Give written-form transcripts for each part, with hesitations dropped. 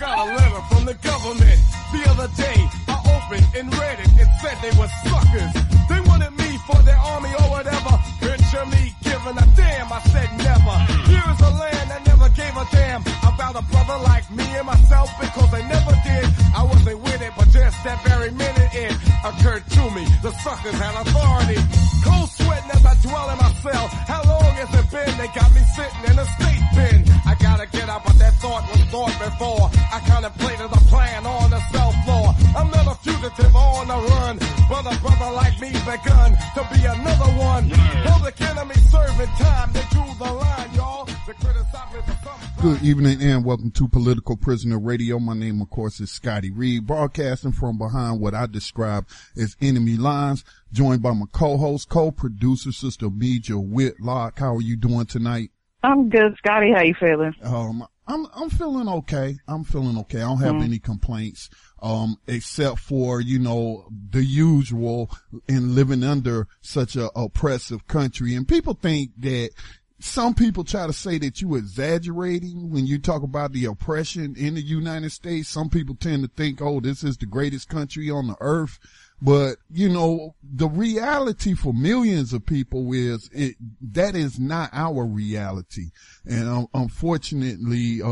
got a letter from the government the other day. I opened and read it. It said they were suckers. They wanted me for their army or whatever. Picture me giving a damn. I said never. Here is a land that never gave a damn about a brother like me and myself because they never did. I wasn't with it, but just that very minute it occurred to me. The suckers had authority. Cold sweating as I dwell in my cell. How long has it been? They got me sitting in a state pen. I gotta get out, but that thought was thought before. I contemplated a plan on the cell floor. I'm not a fugitive on the run, but a brother like me's begun to be another one. Public enemy serving time. They drew the line, y'all. They criticize me for something. Good evening and welcome to Political Prisoner Radio. My name, of course, is Scotty Reed, broadcasting from behind what I describe as enemy lines, joined by my co-host, co-producer, Sister Meja Whitlock. How are you doing tonight? I'm good, Scotty. How you feeling? I'm feeling okay. I don't have any complaints, except for, the usual in living under such a oppressive country. And people think that some people try to say that you exaggerating when you talk about the oppression in the United States. Some people tend to think, oh, this is the greatest country on the earth. But, the reality for millions of people is that is not our reality. And unfortunately,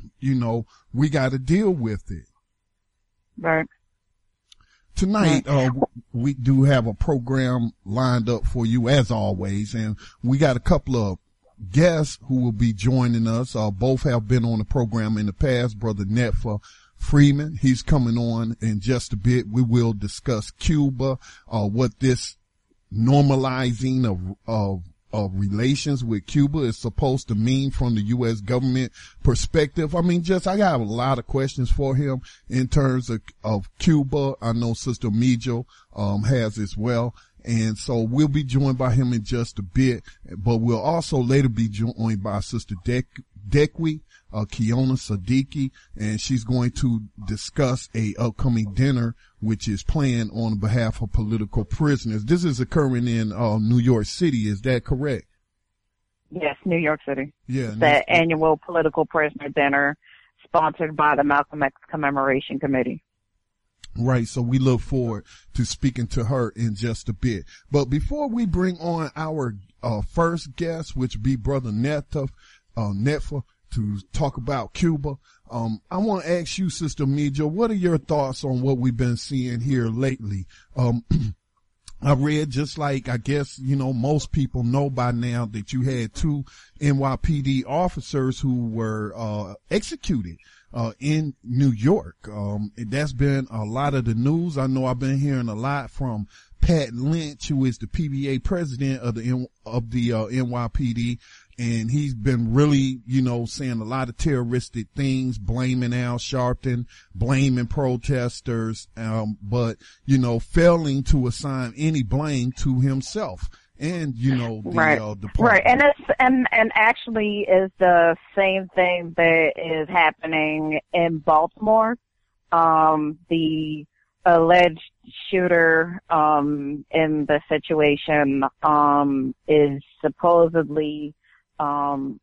we got to deal with it. Right. Tonight, we do have a program lined up for you as always. And we got a couple of guests who will be joining us. Both have been on the program in the past. Brother Netfa Freeman, he's coming on in just a bit. We will discuss Cuba, what this normalizing of relations with Cuba is supposed to mean from the U.S. government perspective. I got a lot of questions for him in terms of Cuba. I know Sister Meja, has as well. And so we'll be joined by him in just a bit, but we'll also later be joined by Sister Dekwi, Kiona Siddiqui, and she's going to discuss a upcoming dinner which is planned on behalf of political prisoners. This is occurring in New York City. Is that correct? Yes, New York City. Yeah, the annual political prisoner dinner sponsored by the Malcolm X Commemoration Committee. Right, so we look forward to speaking to her in just a bit. But before we bring on our first guest, which would be Brother Netfa, to talk about Cuba, I want to ask you, Sister Meja, what are your thoughts on what we've been seeing here lately? I read, just like I guess, most people know by now, that you had two NYPD officers who were executed in New York. That's been a lot of the news. I know I've been hearing a lot from Pat Lynch, who is the PBA president of the NYPD. And he's been really, saying a lot of terroristic things, blaming Al Sharpton, blaming protesters, but, failing to assign any blame to himself. And, the department. Right. And and actually is the same thing that is happening in Baltimore. The alleged shooter, in the situation, is supposedly, and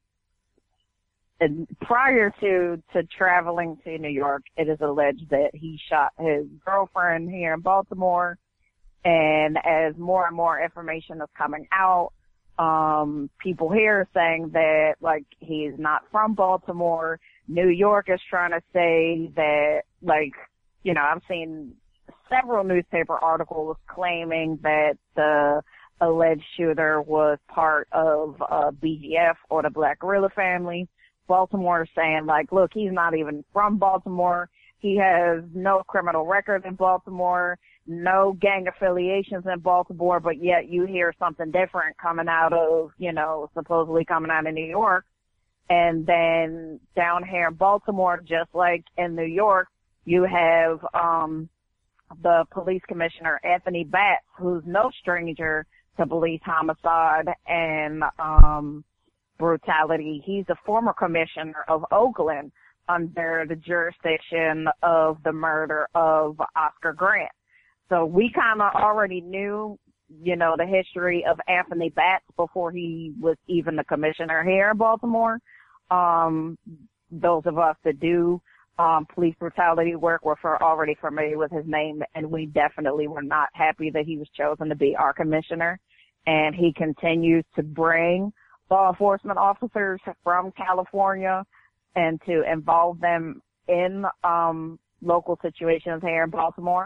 prior to traveling to New York, it is alleged that he shot his girlfriend here in Baltimore. And as more and more information is coming out, people here are saying that, he's not from Baltimore. New York is trying to say that, I've seen several newspaper articles claiming that the alleged shooter was part of BGF or the Black Guerrilla family. Baltimore is saying, look, he's not even from Baltimore. He has no criminal record in Baltimore, no gang affiliations in Baltimore, but yet you hear something different coming out of, supposedly coming out of New York. And then down here in Baltimore, just like in New York, you have the police commissioner, Anthony Batts, who's no stranger to police homicide and brutality. He's a former commissioner of Oakland under the jurisdiction of the murder of Oscar Grant. So we kind of already knew, the history of Anthony Batts before he was even the commissioner here in Baltimore. Those of us that do police brutality work were already familiar with his name, and we definitely were not happy that he was chosen to be our commissioner. And he continues to bring law enforcement officers from California and to involve them in local situations here in Baltimore.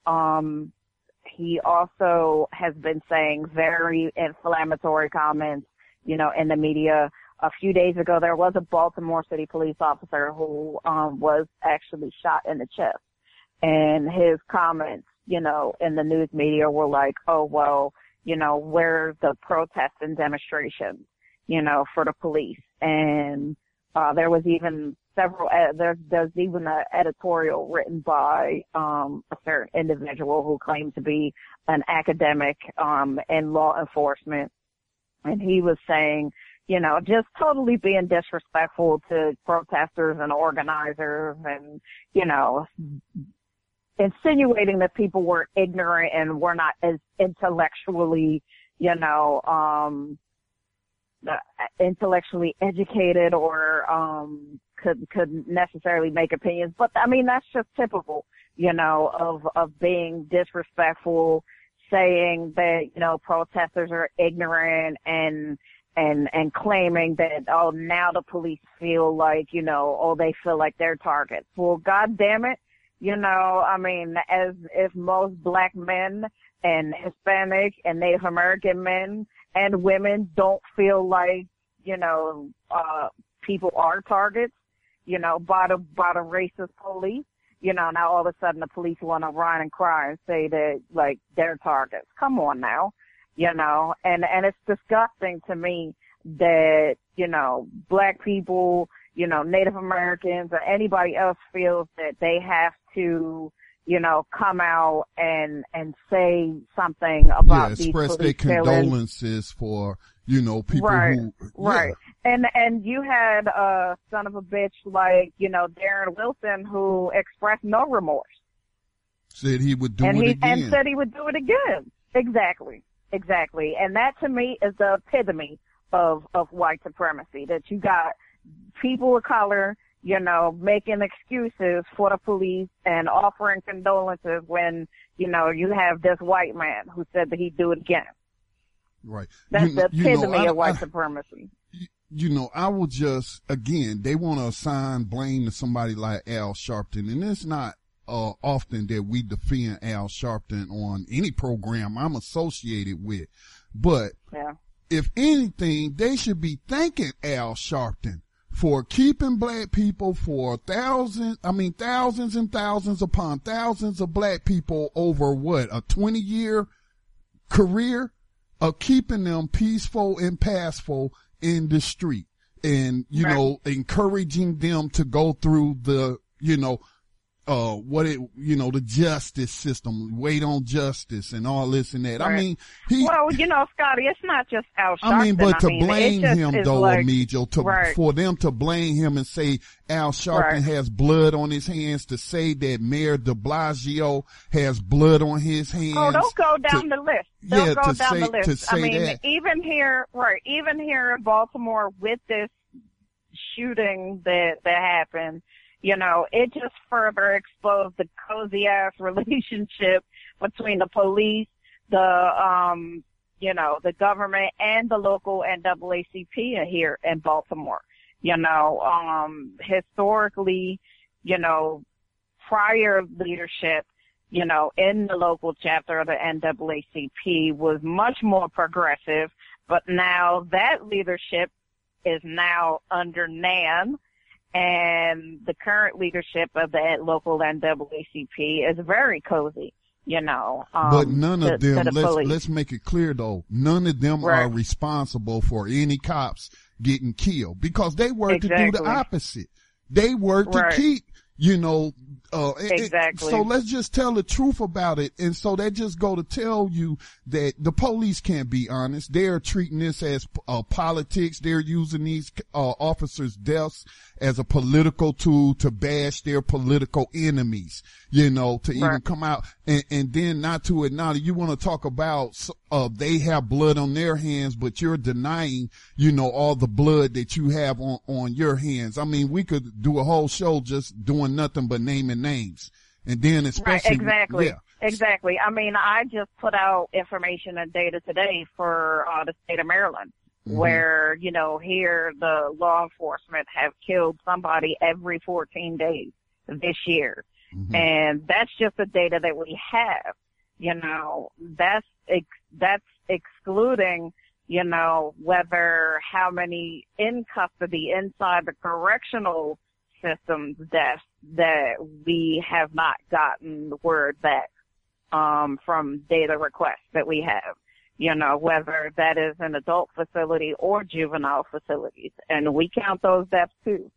He also has been saying very inflammatory comments, you know, in the media. A few days ago, there was a Baltimore City police officer who was actually shot in the chest. And his comments, you know, in the news media were like, oh, well, you know, where's the protests and demonstrations, you know, for the police? And there was even there's even an editorial written by a certain individual who claimed to be an academic in law enforcement. And he was saying, you know, just totally being disrespectful to protesters and organizers and, you know, insinuating that people were ignorant and were not as intellectually, you know, intellectually educated or could necessarily make opinions. But I mean, that's just typical, you know, of being disrespectful, saying that, you know, protesters are ignorant and claiming that, oh, now the police feel like, you know, oh, they feel like they're targets. Well, God damn it. You know, I mean, as if most black men and Hispanic and Native American men and women don't feel like, you know, people are targets, you know, by the racist police. You know, now all of a sudden the police want to run and cry and say that, like, they're targets. Come on now, you know, and it's disgusting to me that, you know, black people, you know, Native Americans or anybody else feels that they have to, you know, come out and say something about these express their condolences for, you know, people who. Right. And you had a son of a bitch like, you know, Darren Wilson who expressed no remorse. Said he would do it again. And said he would do it again. Exactly. And that to me is the epitome of white supremacy, that you got people of color, you know, making excuses for the police and offering condolences when, you know, you have this white man who said that he'd do it again. Right. That's the epitome of white supremacy. You know, I will just, again, they want to assign blame to somebody like Al Sharpton, and it's not often that we defend Al Sharpton on any program I'm associated with. But if anything, they should be thanking Al Sharpton for keeping black people for thousands and thousands upon thousands of black people over a 20-year career of keeping them peaceful and passful in the street and, you know, encouraging them to go through the, you know, the justice system, wait on justice and all this and that. Right. I mean, well, you know, Scotty, it's not just Al Sharpton. But to blame him though, like, Amijo, for them to blame him and say Al Sharpton has blood on his hands, to say that Mayor de Blasio has blood on his hands. Oh, don't go down the list. Don't go down the list. To say that. even here in Baltimore with this shooting that happened, you know, it just further exposed the cozy ass relationship between the police, the government and the local NAACP here in Baltimore. You know, historically, you know, prior leadership, you know, in the local chapter of the NAACP was much more progressive, but now that leadership is now under NAN. And the current leadership of the local NAACP is very cozy, you know. But none of them, let's make it clear though, none of them are responsible for any cops getting killed, because they work to do the opposite. They work to keep, you know, Exactly. So let's just tell the truth about it. And so that just go to tell you that the police can't be honest. They're treating this as politics. They're using these officers' deaths as a political tool to bash their political enemies, you know, to even come out and then not to acknowledge. You want to talk about they have blood on their hands, but you're denying, you know, all the blood that you have on your hands. I mean, we could do a whole show just doing nothing but naming names. And then especially. Right, exactly. I mean, I just put out information and data today for the state of Maryland, where, you know, here the law enforcement have killed somebody every 14 days this year. And that's just the data that we have. You know, that's excluding, you know, whether how many in custody inside the correctional systems deaths that we have not gotten word back from data requests that we have, you know, whether that is an adult facility or juvenile facilities, and we count those deaths too.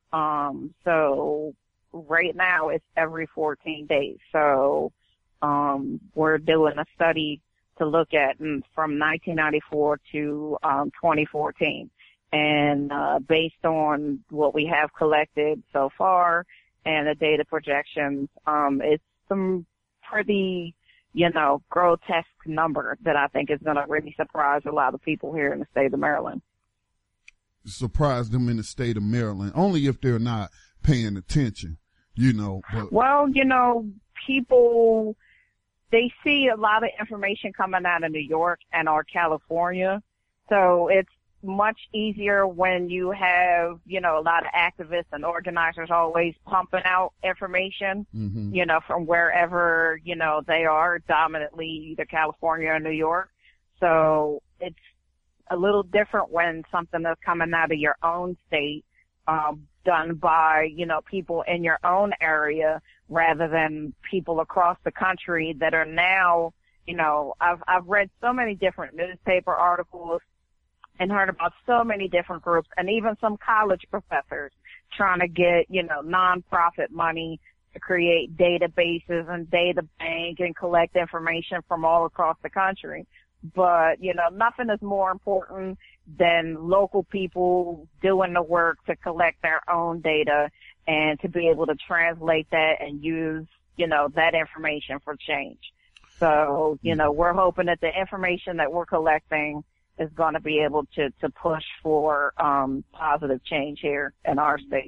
So right now it's every 14 days. So we're doing a study to look at from 1994 to 2014. And based on what we have collected so far and the data projections, it's some pretty, you know, grotesque number that I think is going to really surprise a lot of people here in the state of Maryland. Surprise them in the state of Maryland, only if they're not paying attention, you know. But. Well, you know, people, they see a lot of information coming out of New York and or California, so it's much easier when you have, you know, a lot of activists and organizers always pumping out information, you know, from wherever, you know, they are, dominantly either California or New York. So it's a little different when something that's coming out of your own state, done by, you know, people in your own area rather than people across the country that are now, you know, I've read so many different newspaper articles and heard about so many different groups and even some college professors trying to get, you know, nonprofit money to create databases and data bank and collect information from all across the country. But, you know, nothing is more important than local people doing the work to collect their own data and to be able to translate that and use, you know, that information for change. So, you know, we're hoping that the information that we're collecting is going to be able to push for positive change here in our state.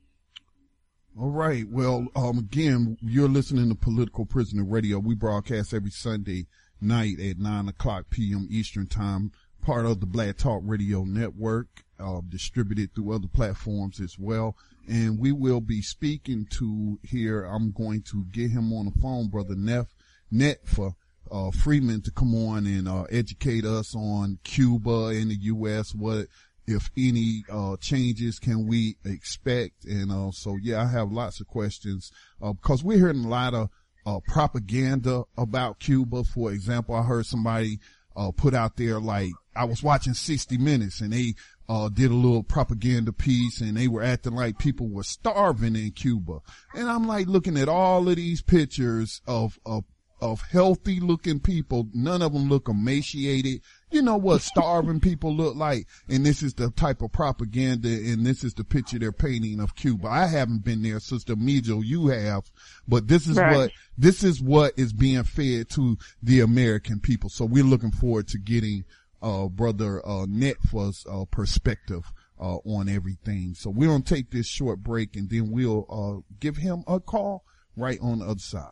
All right. Well, again, you're listening to Political Prisoner Radio. We broadcast every Sunday night at 9:00 p.m. Eastern Time, part of the Black Talk Radio Network, distributed through other platforms as well. And we will be speaking to here, I'm going to get him on the phone, Brother Netfa Freeman, to come on and educate us on Cuba and the U.S. What, if any, changes can we expect? And so, yeah, I have lots of questions because we're hearing a lot of propaganda about Cuba. For example, I heard somebody put out there, like, I was watching 60 Minutes and they did a little propaganda piece and they were acting like people were starving in Cuba. And I'm like looking at all of these pictures of healthy looking people. None of them look emaciated. You know what starving people look like. And this is the type of propaganda, and this is the picture they're painting of Cuba. I haven't been there, Sister Mijo, you have, but this is what is being fed to the American people. So we're looking forward to getting, Brother, Netfa's, perspective, on everything. So we're going to take this short break and then we'll, give him a call right on the other side.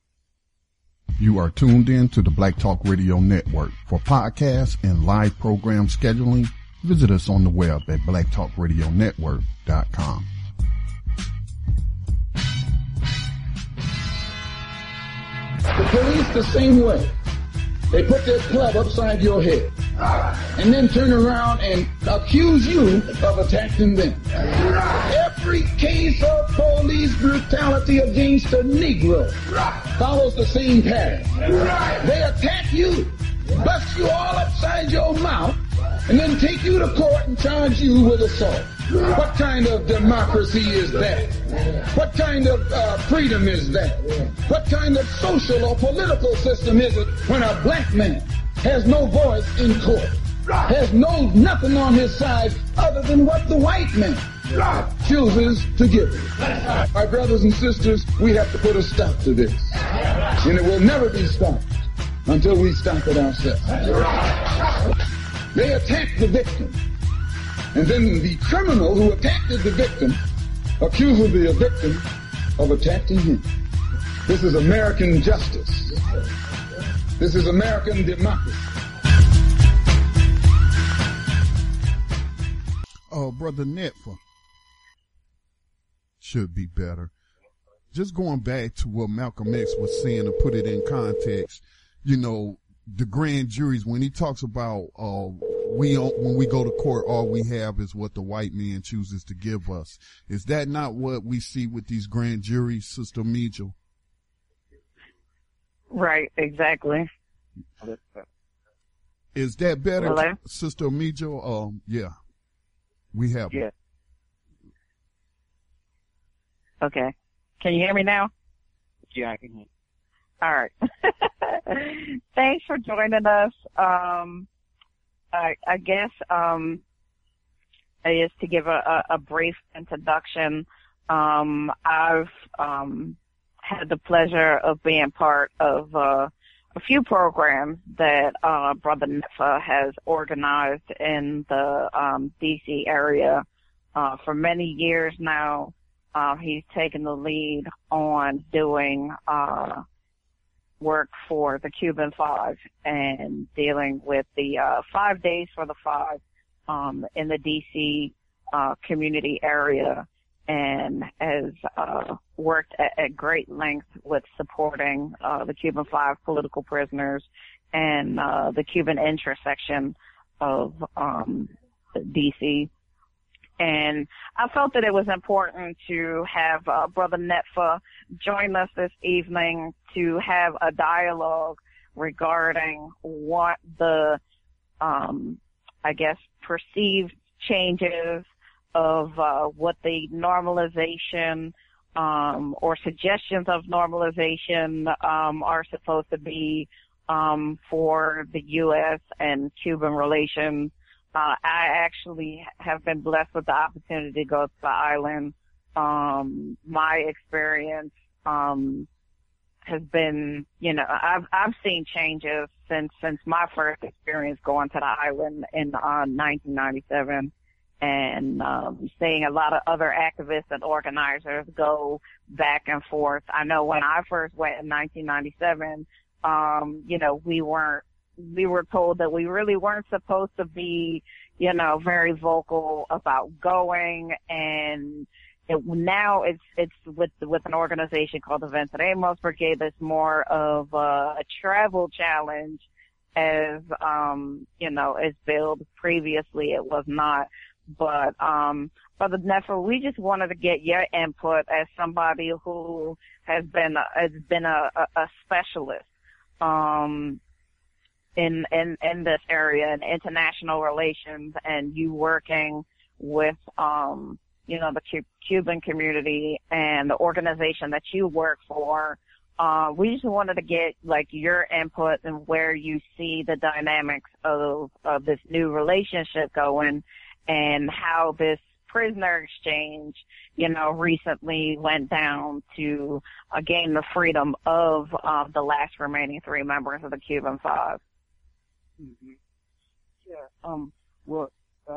You are tuned in to the Black Talk Radio Network. For podcasts and live program scheduling, visit us on the web at blacktalkradionetwork.com. The police the same way. They put their club upside your head and then turn around and accuse you of attacking them. Every case of police brutality against a Negro follows the same pattern. They attack you, bust you all upside your mouth, and then take you to court and charge you with assault. What kind of democracy is that? What kind of freedom is that? What kind of social or political system is it when a black man has no voice in court, has nothing on his side other than what the white man chooses to give him? My brothers and sisters, we have to put a stop to this. And it will never be stopped until we stop it ourselves. They attack the victim. And then the criminal who attacked the victim accuses the victim of attacking him. This is American justice. This is American democracy. Brother Netfa should be better. Just going back to what Malcolm X was saying to put it in context, you know, the grand juries, when he talks about when we go to court, all we have is what the white man chooses to give us. Is that not what we see with these grand juries, Sister Mejo? Right, exactly. Is that better, Hello? Sister Mejo? Yeah, we have. Yeah. Okay. Can you hear me now? Yeah, I can hear you. All right. Thanks for joining us. I guess is to give a brief introduction. I've had the pleasure of being part of a few programs that Brother Netfa has organized in the D.C. area for many years now. He's taken the lead on doing work for the Cuban Five and dealing with the 5 days for the Five in the D.C. Community area, and has worked at great length with supporting the Cuban Five political prisoners and the Cuban intersection of D.C. And I felt that it was important to have Brother Netfa join us this evening to have a dialogue regarding what the, I guess, perceived changes of what the normalization or suggestions of normalization are supposed to be for the U.S. and Cuban relations. I actually have been blessed with the opportunity to go to the island. My experience has been, you know, I've seen changes since my first experience going to the island in 1997, and seeing a lot of other activists and organizers go back and forth. I know when I first went in 1997, you know, we were told that we really weren't supposed to be, you know, very vocal about going, and now it's with an organization called the Venceremos Brigade that's more of a travel challenge, as you know, as billed previously it was not. But Brother Netfa, we just wanted to get your input as somebody who has been a specialist in this area, in international relations, and you working with, you know, the Cuban community and the organization that you work for. We just wanted to get, like, your input and where you see the dynamics of this new relationship going, and how this prisoner exchange, you know, recently went down to gain the freedom of the last remaining 3 members of the Cuban Five. Mm-hmm. Yeah. Well,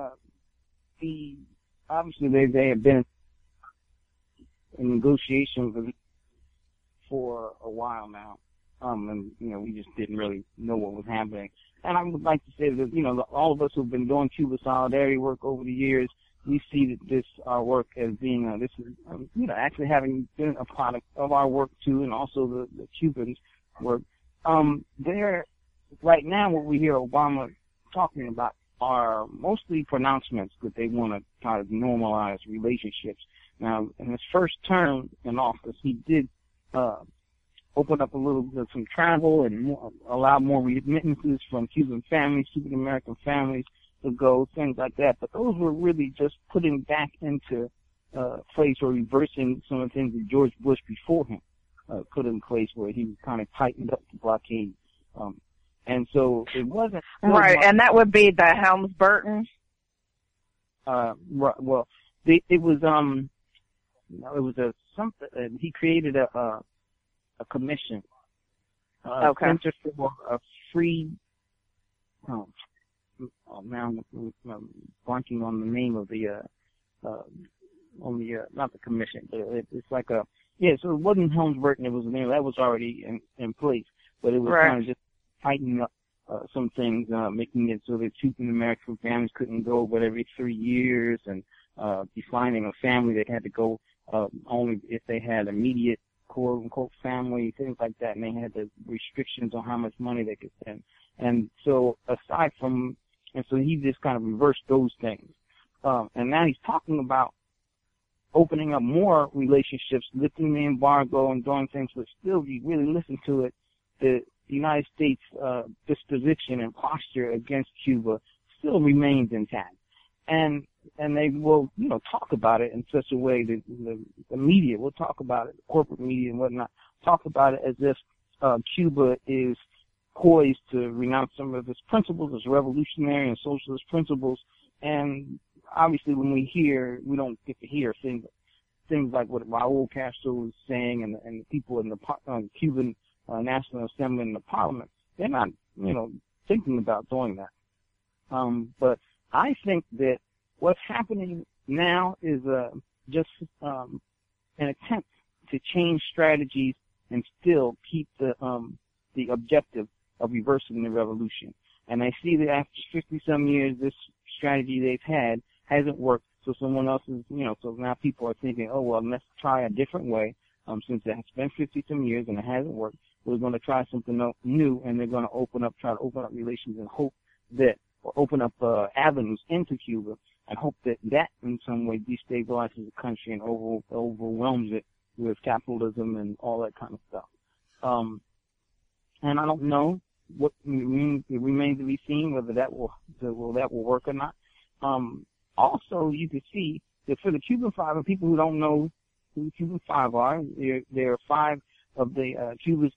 obviously they have been in negotiations for a while now. And, you know, we just didn't really know what was happening. And I would like to say that, you know, all of us who've been doing Cuba solidarity work over the years, we see that this work as being, this is, you know, actually having been a product of our work too, and also the Cubans' work. Right now, what we hear Obama talking about are mostly pronouncements that they want to try to normalize relationships. Now, in his first term in office, he did open up a little bit of some travel and allow more remittances from Cuban families, Cuban American families to go, things like that. But those were really just putting back into place or reversing some of the things that George Bush before him put in place, where he kind of tightened up the blockade. And so it wasn't right, and that would be the Helms-Burton. Right. Well, it was something. He created a commission, Okay. Center for a Free. Oh now I'm blanking on the name of the not the commission, but it's like a, yeah, so it wasn't Helms-Burton, it was the name that was already in place, but it was Right. kind of just tightening up some things, making it so that Cuban American families couldn't go but every 3 years, and defining a family that had to go only if they had immediate quote unquote family, things like that, and they had the restrictions on how much money they could spend. And so aside from, and so he just kind of reversed those things. And now he's talking about opening up more relationships, lifting the embargo and doing things, but still, if you really listen to it, the United States disposition and posture against Cuba still remains intact. And they will, talk about it in such a way that the media will talk about it, the corporate media and whatnot, talk about it as if Cuba is poised to renounce some of its principles, its revolutionary and socialist principles. And obviously when we don't get to hear things like what Raul Castro was saying, and the people in the Cuban National Assembly and the Parliament. They're not, thinking about doing that. But I think that what's happening now is just an attempt to change strategies and still keep the objective of reversing the revolution. And I see that after 50-some years, this strategy they've had hasn't worked. So someone else is, so now people are thinking, oh, well, let's try a different way. Since it's been 50-some years and it hasn't worked, we're going to try something new, and they're going to try to open up relations and hope that, or open up avenues into Cuba, and hope that in some way destabilizes the country and overwhelms it with capitalism and all that kind of stuff. And I don't know what it remains to be seen whether that will work or not. Also, you can see that for the Cuban Five, and people who don't know who the Cuban Five are, there are 5 of the Cuba's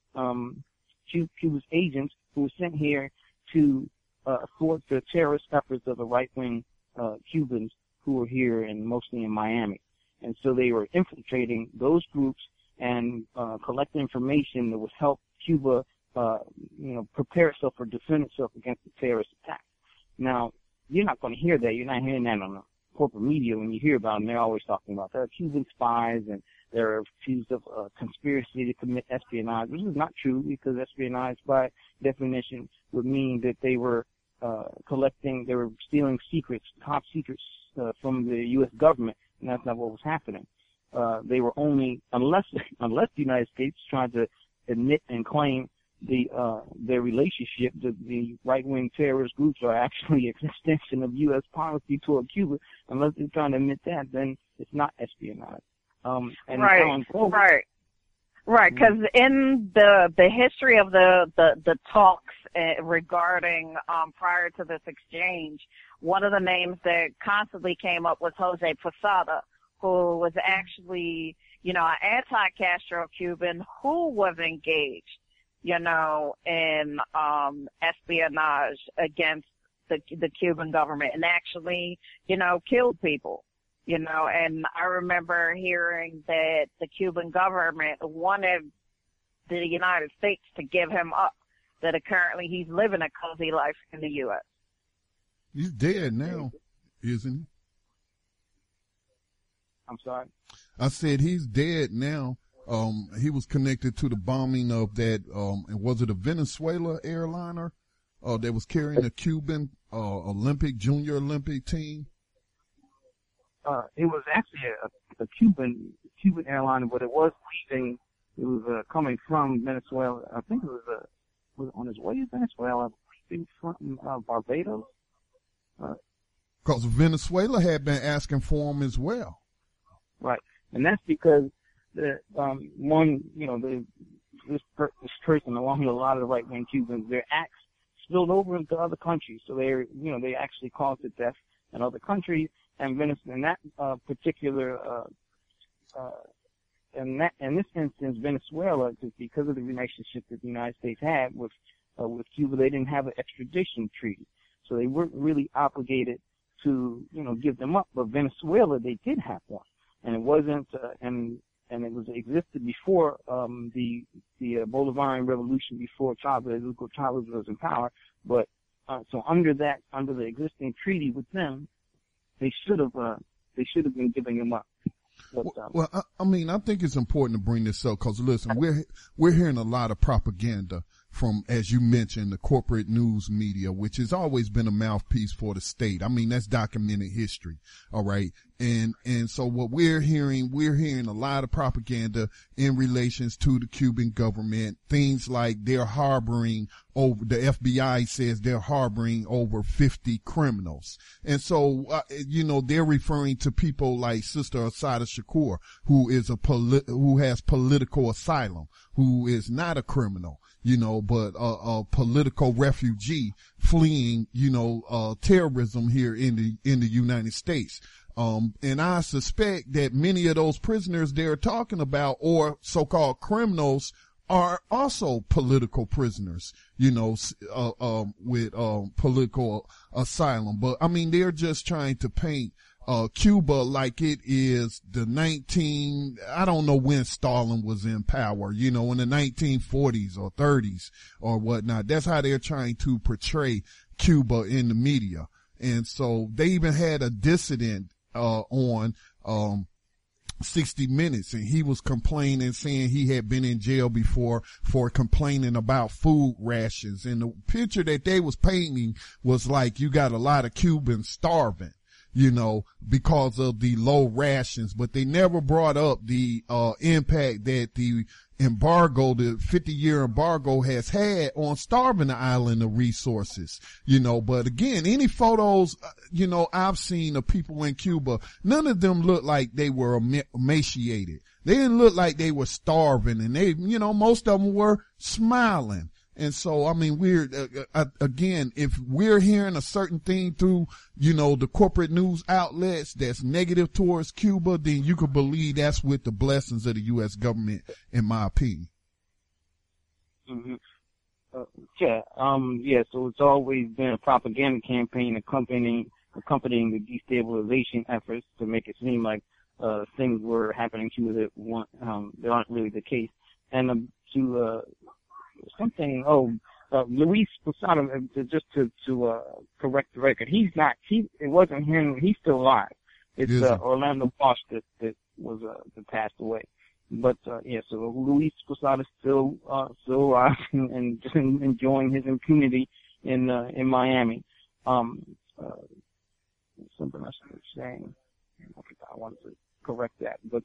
agents who were sent here to thwart the terrorist efforts of the right-wing Cubans who were here and mostly in Miami. And so they were infiltrating those groups and collecting information that would help Cuba, prepare itself or defend itself against the terrorist attack. Now, you're not going to hear that. You're not hearing that on the corporate media. When you hear about them, they're always talking about they're Cuban spies and they're accused of conspiracy to commit espionage, which is not true, because espionage by definition would mean that they were they were stealing secrets, top secrets from the U.S. government, and that's not what was happening. They were only, unless the United States tried to admit and claim their relationship, the right-wing terrorist groups are actually an extension of U.S. policy toward Cuba. Unless they're trying to admit that, then it's not espionage. Right. Because in the history of the talks regarding prior to this exchange, one of the names that constantly came up was Jose Posada, who was actually, an anti-Castro Cuban who was engaged, in espionage against the Cuban government, and actually, killed people. And I remember hearing that the Cuban government wanted the United States to give him up, that currently he's living a cozy life in the U.S. He's dead now, isn't he? I'm sorry? I said he's dead now. He was connected to the bombing of that, was it a Venezuela airliner that was carrying a Cuban junior Olympic team? It was actually a Cuban airliner, but it was leaving. It was coming from Venezuela. I think it was on his way to Venezuela, leaving from Barbados. Because Venezuela had been asking for him as well. Right, and that's because this person, along with a lot of the right-wing Cubans, their acts spilled over into other countries. So they actually caused the death in other countries, particular, in this instance, Venezuela, just because of the relationship that the United States had with Cuba, they didn't have an extradition treaty. So they weren't really obligated to, give them up. But Venezuela, they did have one. And it wasn't, and it existed before, the Bolivarian Revolution, before Hugo Chavez was in power. But, so under the existing treaty with them, they should have been giving them up. But, I think it's important to bring this up because listen, we're hearing a lot of propaganda from, as you mentioned, the corporate news media, which has always been a mouthpiece for the state. That's documented history. All right. And so what we're hearing a lot of propaganda in relations to the Cuban government, things like they're harboring over, the FBI says they're harboring over 50 criminals. And so, they're referring to people like Sister Assata Shakur, who has political asylum, who is not a criminal, but a political refugee fleeing, terrorism here in the United States. And I suspect that many of those prisoners they're talking about, or so-called criminals, are also political prisoners, with political asylum. But they're just trying to paint Cuba like it is I don't know when Stalin was in power, in the 1940s or 30s or whatnot. That's how they're trying to portray Cuba in the media. And so they even had a dissident on 60 Minutes, and he was complaining, saying he had been in jail before for complaining about food rations. And the picture that they was painting was like you got a lot of Cubans starving, because of the low rations, but they never brought up the impact that the 50-year embargo has had on starving the island of resources, but again, any photos, I've seen of people in Cuba, none of them look like they were emaciated. They didn't look like they were starving, and they, most of them were smiling. And so, we're, again, if we're hearing a certain thing through, the corporate news outlets that's negative towards Cuba, then you could believe that's with the blessings of the U.S. government, in my opinion. Mm-hmm. So it's always been a propaganda campaign accompanying the destabilization efforts to make it seem like, things were happening to that aren't really the case. And, Luis Posada, just to correct the record, it wasn't him, he's still alive. It's, Orlando Bosch that was, that passed away. But, so Luis Posada is still alive and just enjoying his impunity in Miami. Something I should be saying. I wanted to correct that. But,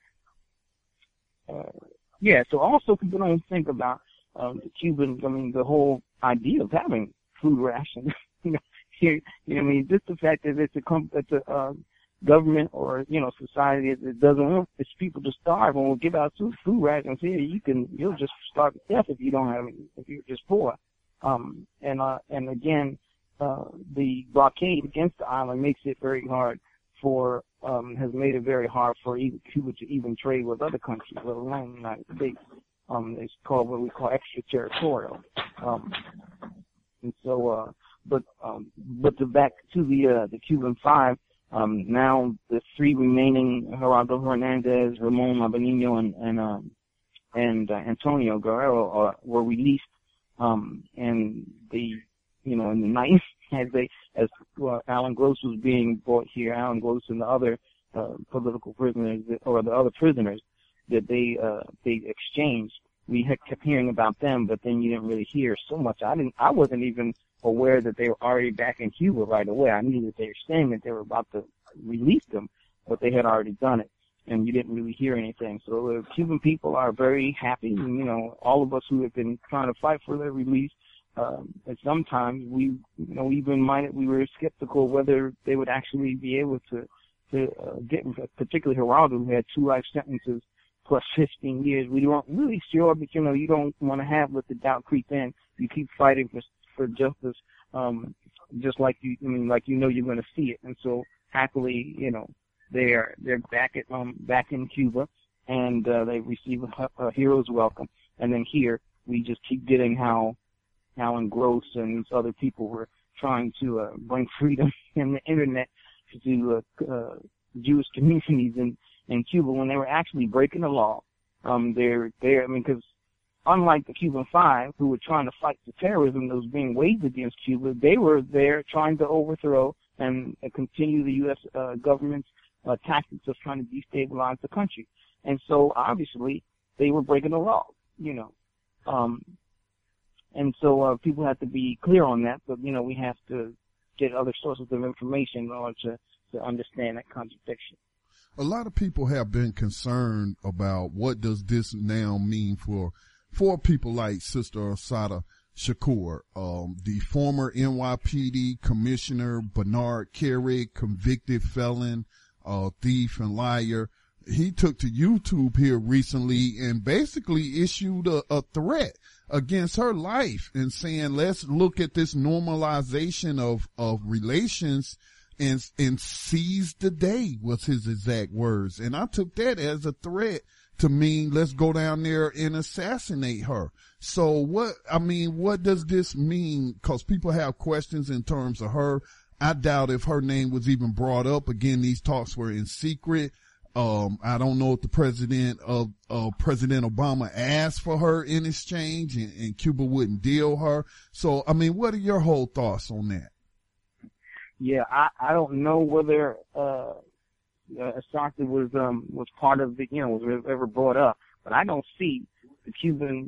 so also people don't think about, the Cuban, the whole idea of having food rations. Here, just the fact that it's a government or, society that doesn't want its people to starve and will give out food rations here, you'll just starve to death if you don't have any, if you're just poor. And again, the blockade against the island makes it very hard has made it very hard for Cuba to even trade with other countries, let alone the United States. It's called what we call extraterritorial. And so, but back to the Cuban Five, now the three remaining, Gerardo Hernandez, Ramon Labanino, and Antonio Guerrero were released, and in the night, as Alan Gross was being brought here, Alan Gross and the other, political prisoners, or the other prisoners, that they exchanged. We kept hearing about them, but then you didn't really hear so much. I wasn't even aware that they were already back in Cuba right away. I knew that they were saying that they were about to release them, but they had already done it, and you didn't really hear anything. So the Cuban people are very happy, and, all of us who have been trying to fight for their release, and sometimes we were skeptical whether they would actually be able to get, particularly Geraldo, who had 2 life sentences plus 15 years. We weren't really sure, but you don't want to let the doubt creep in. You keep fighting for justice, just like you're going to see it. And so happily, they're back in Cuba, and they receive a hero's welcome. And then here we just keep getting how engrossed and these other people were trying to bring freedom in the internet to Jewish communities in Cuba when they were actually breaking the law. Because unlike the Cuban Five, who were trying to fight the terrorism that was being waged against Cuba, they were there trying to overthrow and continue the U.S. Government's tactics of trying to destabilize the country. And so, obviously, they were breaking the law, and so people have to be clear on that, but, we have to get other sources of information in order to understand that contradiction. A lot of people have been concerned about what does this now mean for people like Sister Assata Shakur, the former NYPD Commissioner Bernard Kerik, convicted felon, thief and liar. He took to YouTube here recently and basically issued a threat against her life and saying, let's look at this normalization of relations and seize the day, was his exact words. And I took that as a threat to mean let's go down there and assassinate her. So what does this mean? Cause people have questions in terms of her. I doubt if her name was even brought up. Again, these talks were in secret. I don't know if the President Obama asked for her in exchange and Cuba wouldn't deal her. So, what are your whole thoughts on that? Yeah, I don't know whether, Assata was part of the, was ever brought up, but I don't see the Cubans,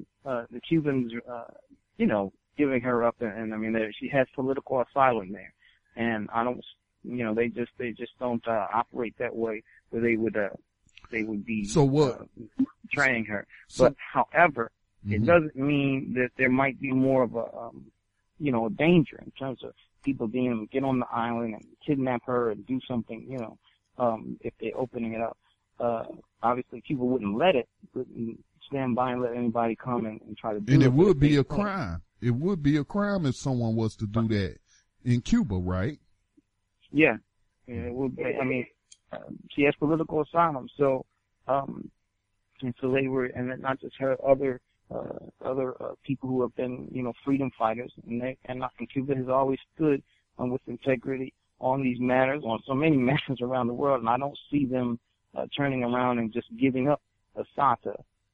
giving her up. And she has political asylum there. And I don't, they just don't, operate that way. Where they would be so what betraying her. But however, it doesn't mean that there might be more of a danger in terms of people being able to get on the island and kidnap her and do something, if they're opening it up. Obviously Cuba wouldn't stand by and let anybody come and try to do it. And it would be a crime. It would be a crime if someone was to do that in Cuba, right? Yeah. It would be, she has political asylum, so, and so they were, and not just her, other people who have been, freedom fighters, and Cuba has always stood with integrity on these matters, on so many matters around the world, and I don't see them turning around and just giving up Assata,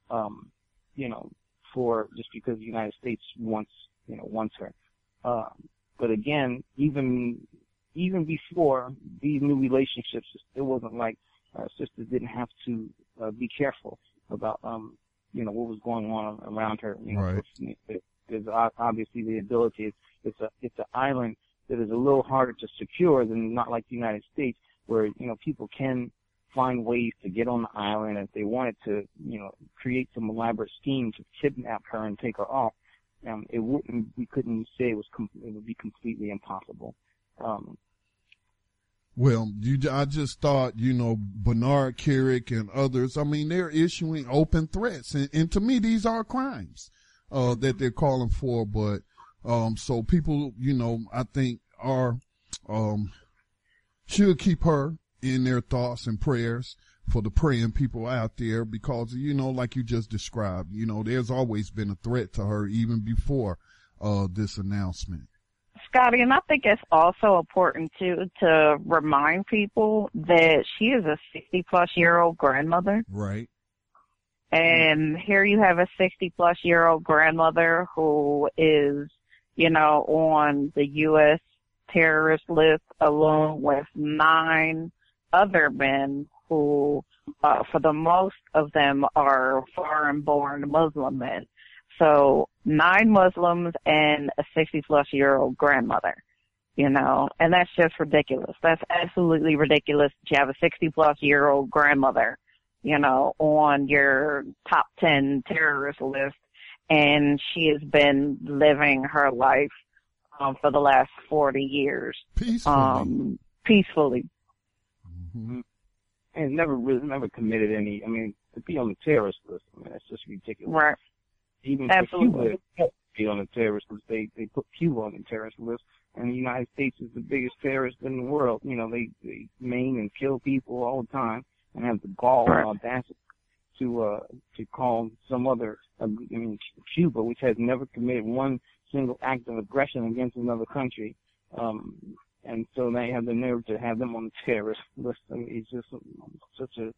for just because the United States wants her. But again, even before these new relationships, it wasn't like sisters didn't have to be careful about what was going on around her. Right. There's obviously the ability. It's an island that is a little harder to secure than not like the United States, where people can find ways to get on the island if they wanted to. Create some elaborate scheme to kidnap her and take her off. We couldn't say it would be completely impossible. I just thought, Bernard Kerik and others, they're issuing open threats. And to me, these are crimes, that they're calling for. But, so people, I think should keep her in their thoughts and prayers for the praying people out there because, like you just described, there's always been a threat to her even before, this announcement. Scotty, and I think it's also important to remind people that she is a 60-plus-year-old grandmother. Right. And here you have a 60-plus-year-old grandmother who is, on the U.S. terrorist list along with 9 other men who, for the most of them, are foreign-born Muslim men. So 9 Muslims and a 60-plus-year-old grandmother, and that's just ridiculous. That's absolutely ridiculous that you have a 60-plus-year-old grandmother, on your top 10 terrorist list, and she has been living her life for the last 40 years. Peacefully. Peacefully. Mm-hmm. And never committed any, to be on the terrorist list, that's just ridiculous. Right. Even absolutely. be on the terrorist list. They put Cuba on the terrorist list, and the United States is the biggest terrorist in the world. You know, they maim and kill people all the time, and have the gall and audacity to call some other, Cuba, which has never committed one single act of aggression against another country, and so they have the nerve to have them on the terrorist list. I mean, it's just such a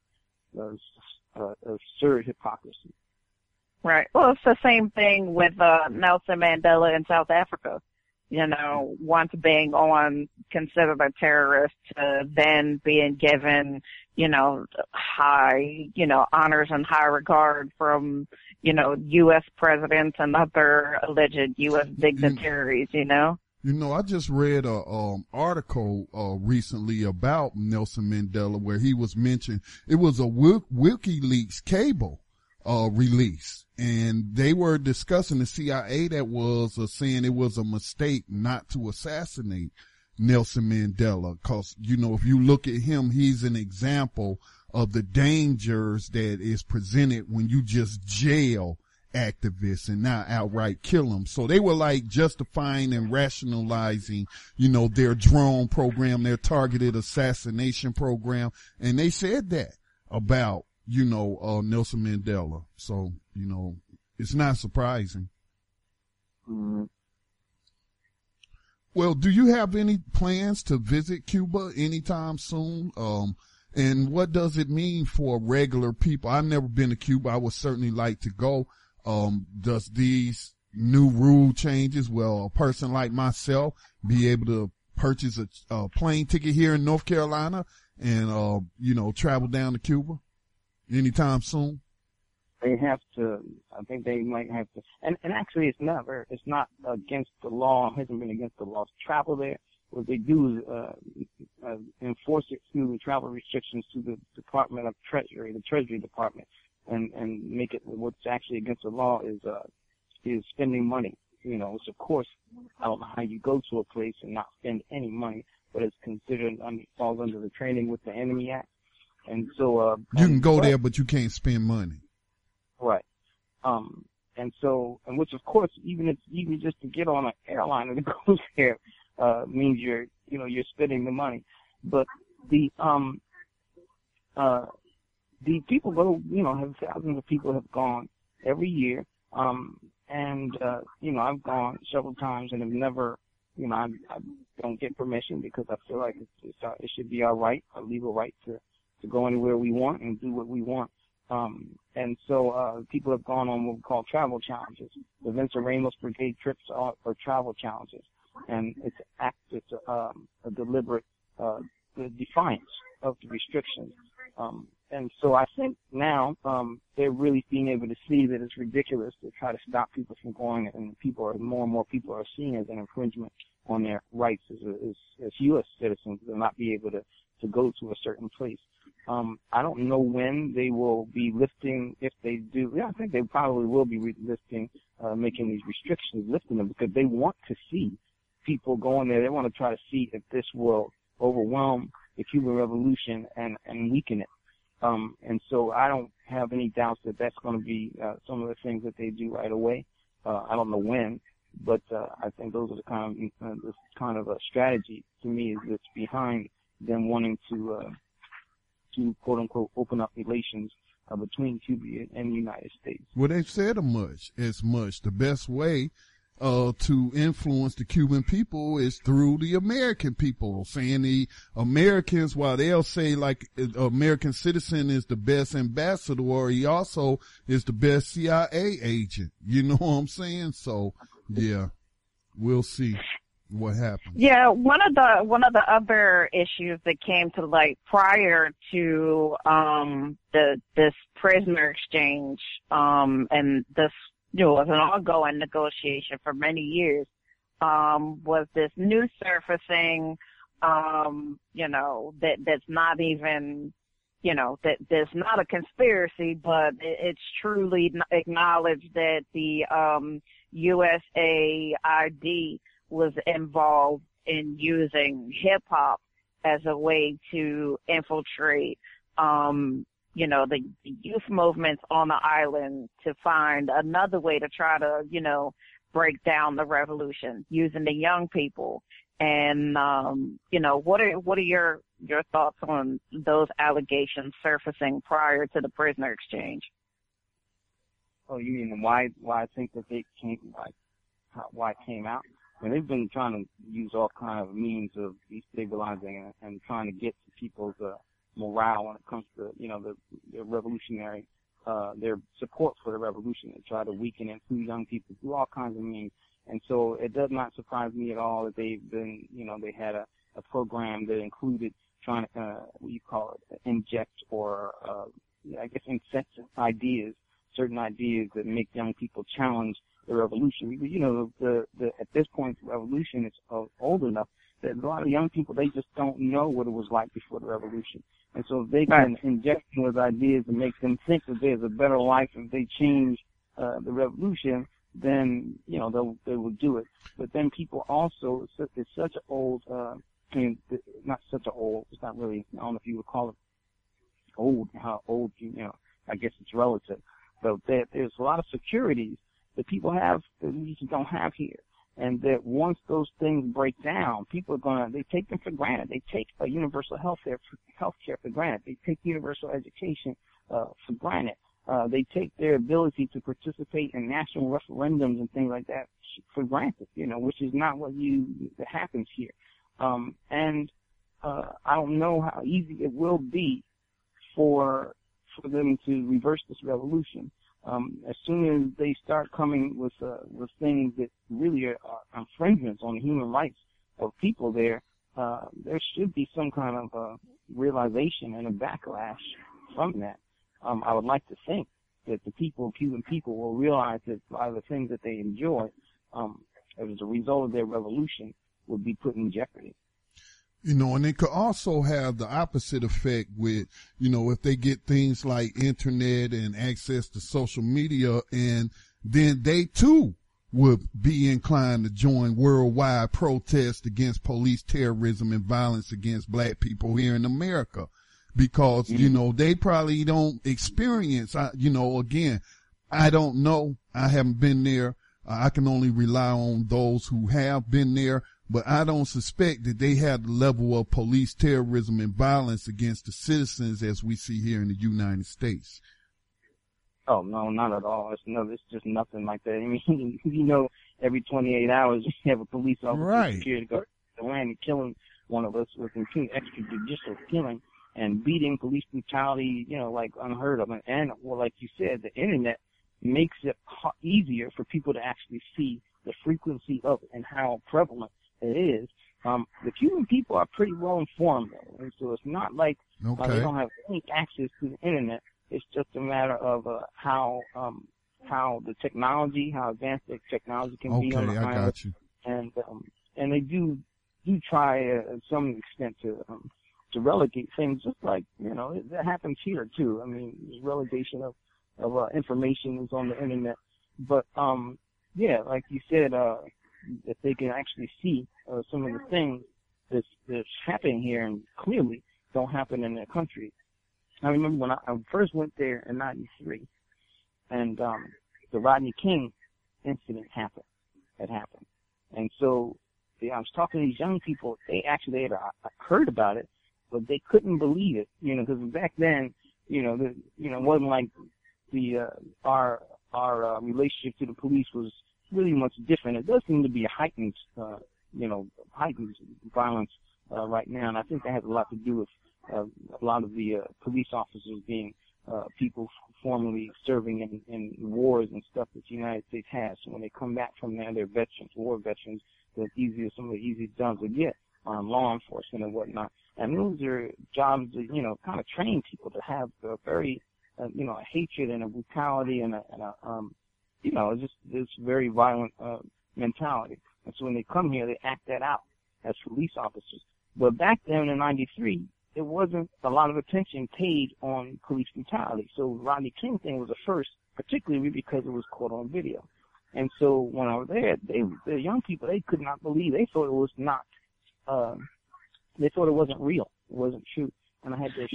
absurd hypocrisy. Right. Well, it's the same thing with Nelson Mandela in South Africa. You know, once being considered a terrorist, then being given, high, honors and high regard from, U.S. presidents and other alleged U.S. dignitaries, I just read a article recently about Nelson Mandela where he was mentioned. It was a WikiLeaks cable release, and they were discussing the CIA that was saying it was a mistake not to assassinate Nelson Mandela, because if you look at him, he's an example of the dangers that is presented when you just jail activists and not outright kill them. So they were like justifying and rationalizing, their drone program, their targeted assassination program. And they said that about, Nelson Mandela. So, it's not surprising. Mm-hmm. Well, do you have any plans to visit Cuba anytime soon? And what does it mean for regular people? I've never been to Cuba. I would certainly like to go. Does these new rule changes, a person like myself be able to purchase a plane ticket here in North Carolina and, travel down to Cuba anytime soon? They have to, I think they might have to, and actually it's not against the law, it hasn't been against the law to travel there. What they do is, enforce it through the travel restrictions to the Department of Treasury, the Treasury Department. And make it what's actually against the law is spending money. It's of course, I don't know how you go to a place and not spend any money, but it's considered falls under the Training with the Enemy Act. And so you can go there, but you can't spend money. Right. And which of course, even just to get on an airliner that goes there, means you're spending the money. But the people go, thousands of people have gone every year. I've gone several times and have never, I don't get permission because I feel like it should be our right, our legal right to go anywhere we want and do what we want. People have gone on what we call travel challenges. The Vincent Ramos Brigade trips are travel challenges. And it's a deliberate, defiance of the restrictions. And so I think now, they're really being able to see that it's ridiculous to try to stop people from going, and more and more people are seeing as an infringement on their rights as U.S. citizens to not be able to go to a certain place. I don't know when they will be lifting, if they do. Yeah, I think they probably will be lifting, making these restrictions, lifting them, because they want to see people going there. They want to try to see if this will overwhelm the Cuban Revolution and weaken it. And so I don't have any doubts that that's going to be some of the things that they do right away. I don't know when, but I think those are the kind of a strategy to me is that's behind them wanting to quote unquote open up relations between Cuba and the United States. Well, they've said as much. The best way to influence the Cuban people is through the American people, saying the Americans, while they'll say like American citizen is the best ambassador, he also is the best CIA agent. You know what I'm saying? So yeah, we'll see what happens. Yeah, one of the other issues that came to light prior to this prisoner exchange and this was an ongoing negotiation for many years, was this new surfacing, that's not even, that's not a conspiracy, but it's truly acknowledged that the USAID was involved in using hip hop as a way to infiltrate, the youth movements on the island to find another way to try to, break down the revolution using the young people. And, what are your thoughts on those allegations surfacing prior to the prisoner exchange? Oh, you mean why I think that why it came out? I mean, they've been trying to use all kind of means of destabilizing and trying to get to people's morale when it comes to, the revolutionary, their support for the revolution. They try to weaken it through young people, through all kinds of means. And so it does not surprise me at all that they've been, they had a program that included trying to, inject or, incent certain ideas that make young people challenge the revolution. At this point, the revolution is old enough that a lot of young people, they just don't know what it was like before the revolution. And so if they can inject those ideas and make them think that there's a better life if they change the revolution, then, they will do it. But then people also, it's such an old, not such an old, it's not really, I don't know if you would call it old, how old, I guess it's relative. But there's a lot of securities that people have that we just don't have here. And that once those things break down, people are they take them for granted. They take universal health care for granted. They take universal education for granted. They take their ability to participate in national referendums and things like that for granted, which is not that happens here. I don't know how easy it will be for them to reverse this revolution. As soon as they start coming with things that really are infringements on the human rights of people there should be some kind of realization and a backlash from that. I would like to think that the Cuban people will realize that a lot of the things that they enjoy, as a result of their revolution, would be put in jeopardy. And it could also have the opposite effect with, if they get things like internet and access to social media, and then they too would be inclined to join worldwide protests against police terrorism and violence against black people here in America. Because, they probably don't experience, again, I don't know. I haven't been there. I can only rely on those who have been there. But I don't suspect that they have the level of police terrorism and violence against the citizens as we see here in the United States. Oh, no, not at all. It's just nothing like that. I mean, every 28 hours you have a police officer security guard in the land and killing one of us with extrajudicial killing and beating, police brutality, like unheard of. And, like you said, the internet makes it easier for people to actually see the frequency of it and how prevalent it is. The Cuban people are pretty well informed, though, and so it's not like they don't have any access to the internet. It's just a matter of how the technology, how advanced the technology can be on the island. I got you. And they do try to some extent to relegate things, just like that happens here too. I mean, relegation of information is on the internet, but like you said, if they can actually see some of the things that's happening here and clearly don't happen in their country. I remember when I first went there in '93, and the Rodney King incident happened. And so I was talking to these young people. They actually had heard about it, but they couldn't believe it, because back then, it wasn't like our relationship to the police was really much different. It does seem to be a heightened violence right now, and I think that has a lot to do with a lot of the police officers being people formerly serving in wars and stuff that the United States has. So when they come back from there, they're veterans, war veterans. So it's some of the easiest jobs to get on law enforcement and whatnot. And those are jobs that kind of train people to have a very a hatred and a brutality and just this very violent mentality. And so when they come here, they act that out as police officers. But back then in '93, there wasn't a lot of attention paid on police brutality. So Rodney King thing was the first, particularly because it was caught on video. And so when I was there, the young people, they could not believe. They thought it was not. They thought it wasn't real. It wasn't true. And I had to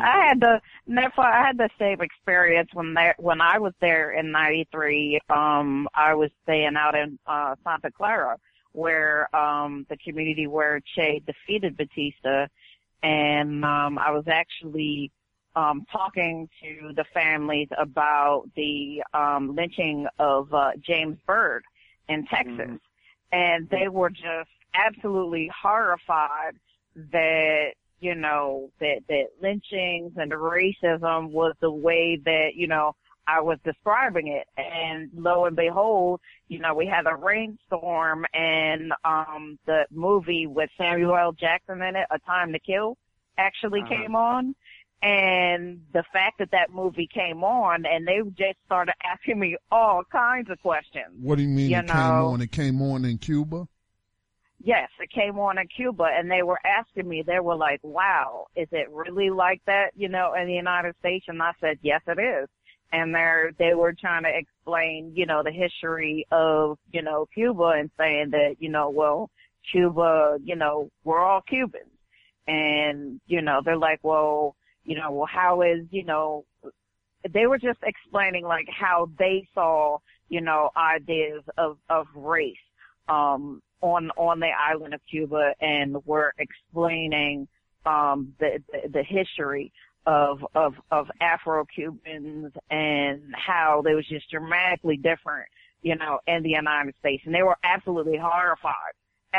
I had the same experience when I was there in '93. I was staying out in Santa Clara, where the community where Che defeated Batista, and I was actually talking to the families about the lynching of James Byrd in Texas, and they were just absolutely horrified that that lynchings and the racism was the way that I was describing it. And lo and behold, we had a rainstorm, and the movie with Samuel L. Jackson in it, A Time to Kill, actually came on. And the fact that movie came on, and they just started asking me all kinds of questions. What do you mean it came on? It came on in Cuba? Yes, it came on in Cuba, and they were asking me, they were like, wow, is it really like that, in the United States? And I said, yes, it is. And they were trying to explain, the history of, Cuba, and saying that, well, Cuba, we're all Cubans. And, they're like, well, how is, they were just explaining like how they saw, ideas of race, on the island of Cuba, and were explaining, the history of Afro-Cubans, and how they was just dramatically different, in the United States. And they were absolutely horrified,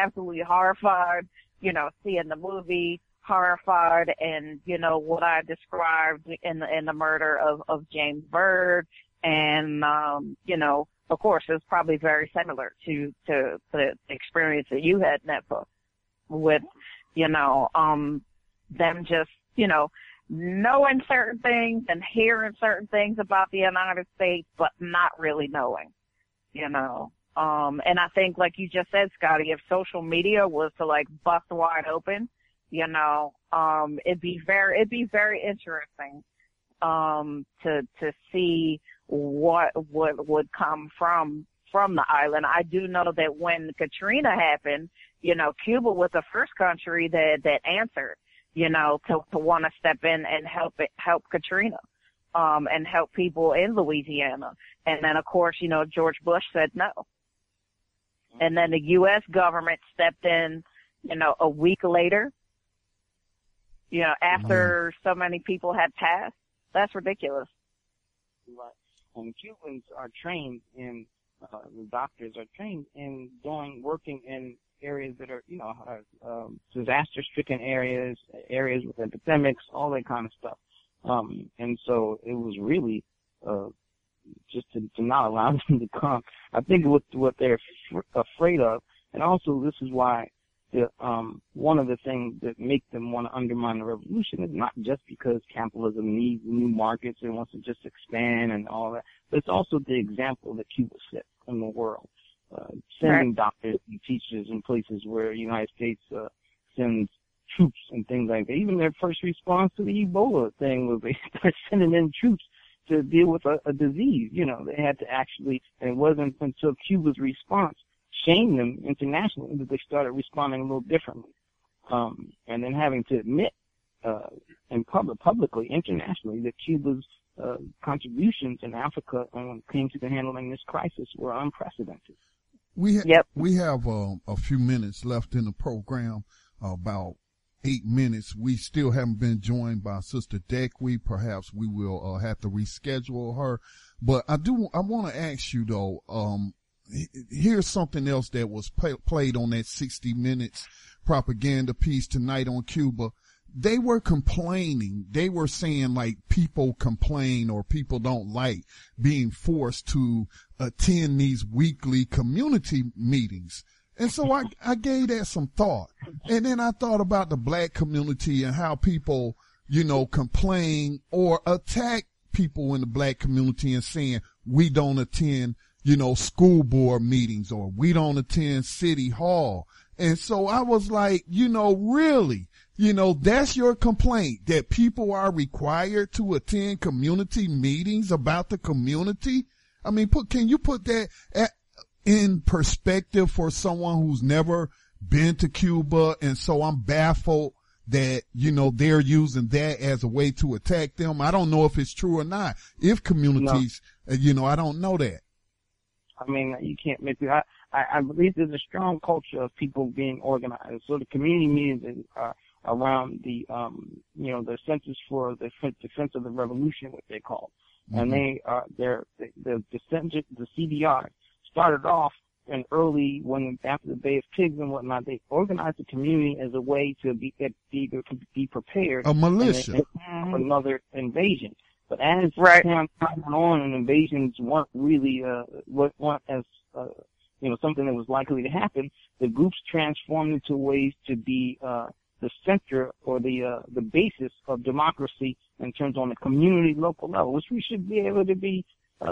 seeing the movie, horrified, and what I described in the murder of James Byrd, and of course it was probably very similar to the experience that you had, Netfa, with them just knowing certain things and hearing certain things about the United States, but not really knowing, and I think, like you just said, Scotty, if social media was to like bust wide open, it'd be very interesting, to see what would come from the island. I do know that when Katrina happened, Cuba was the first country that answered, to want to step in and help Katrina, and help people in Louisiana. And then, of course, George Bush said no. And then the U.S. government stepped in, a week later, after so many people had passed. That's ridiculous. Right. And Cubans are trained in, the doctors are trained in working in areas that are, disaster-stricken areas with epidemics, all that kind of stuff. And so it was really, just to not allow them to come. I think what they're afraid of, and also this is why one of the things that make them want to undermine the revolution is not just because capitalism needs new markets and wants to just expand and all that, but it's also the example that Cuba set in the world, sending doctors and teachers in places where the United States sends troops and things like that. Even their first response to the Ebola thing was they started sending in troops to deal with a disease. They had to actually, and it wasn't until Cuba's response shamed them internationally that they started responding a little differently. And then having to admit, in publicly, internationally, that Cuba's contributions in Africa when it came to the handling this crisis were unprecedented. We have a few minutes left in the program, about 8 minutes. We still haven't been joined by Sister Dequi. Perhaps we will have to reschedule her. But I want to ask you though, here's something else that was played on that 60 Minutes propaganda piece tonight on Cuba. They were complaining. They were saying like people complain or people don't like being forced to attend these weekly community meetings. And so I gave that some thought. And then I thought about the black community and how people, complain or attack people in the black community and saying we don't attend, school board meetings or we don't attend city hall. And so I was like, really, that's your complaint, that people are required to attend community meetings about the community? I mean, can you put that in perspective for someone who's never been to Cuba? And so I'm baffled that, they're using that as a way to attack them. I don't know if it's true or not. If communities, I don't know that. I mean, you can't make it. I believe there's a strong culture of people being organized. So the community meetings around the, the Centers for the Defense of the Revolution, what they call, and the CDR started off and early after the Bay of Pigs and whatnot, they organized the community as a way to be prepared. A militia. For another invasion. But as time went on and invasions weren't really, weren't as, something that was likely to happen, the groups transformed into ways to be, the center or the basis of democracy in terms on the community local level, which we should be able to be,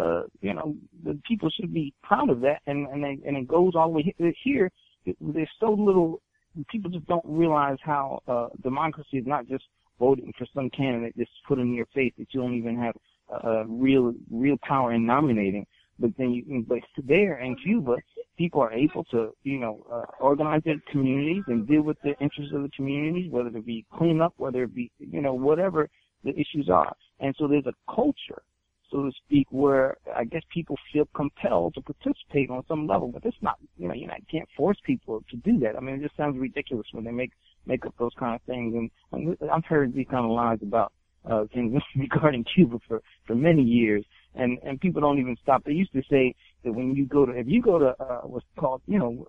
the people should be proud of that, and it goes all the way here. There's so little, people just don't realize how democracy is not just voting for some candidate that's put in your face that you don't even have real power in nominating. But there in Cuba, people are able to, organize their communities and deal with the interests of the communities, whether it be cleanup, whether it be, whatever the issues are. And so there's a culture, so to speak, where I guess people feel compelled to participate on some level, but it's not, you can't force people to do that. I mean, it just sounds ridiculous when they make up those kind of things. And I've heard these kind of lies about things regarding Cuba for many years, and people don't even stop. They used to say that if you go to what's called,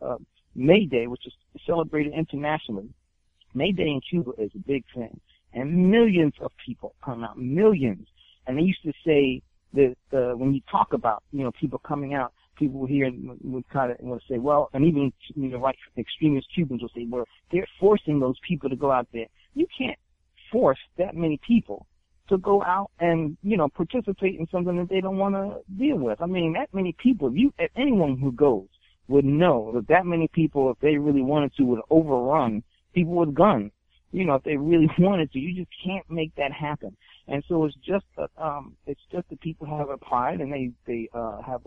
May Day, which is celebrated internationally, May Day in Cuba is a big thing, and millions of people come out, millions. And they used to say that when you talk about, people coming out, people here would kind of say, well, and even, right, extremist Cubans will say, well, they're forcing those people to go out there. You can't force that many people to go out and, participate in something that they don't want to deal with. I mean, that many people, anyone who goes would know that many people, if they really wanted to, would overrun people with guns. If they really wanted to, you just can't make that happen. And so it's just that people have a pride, and they have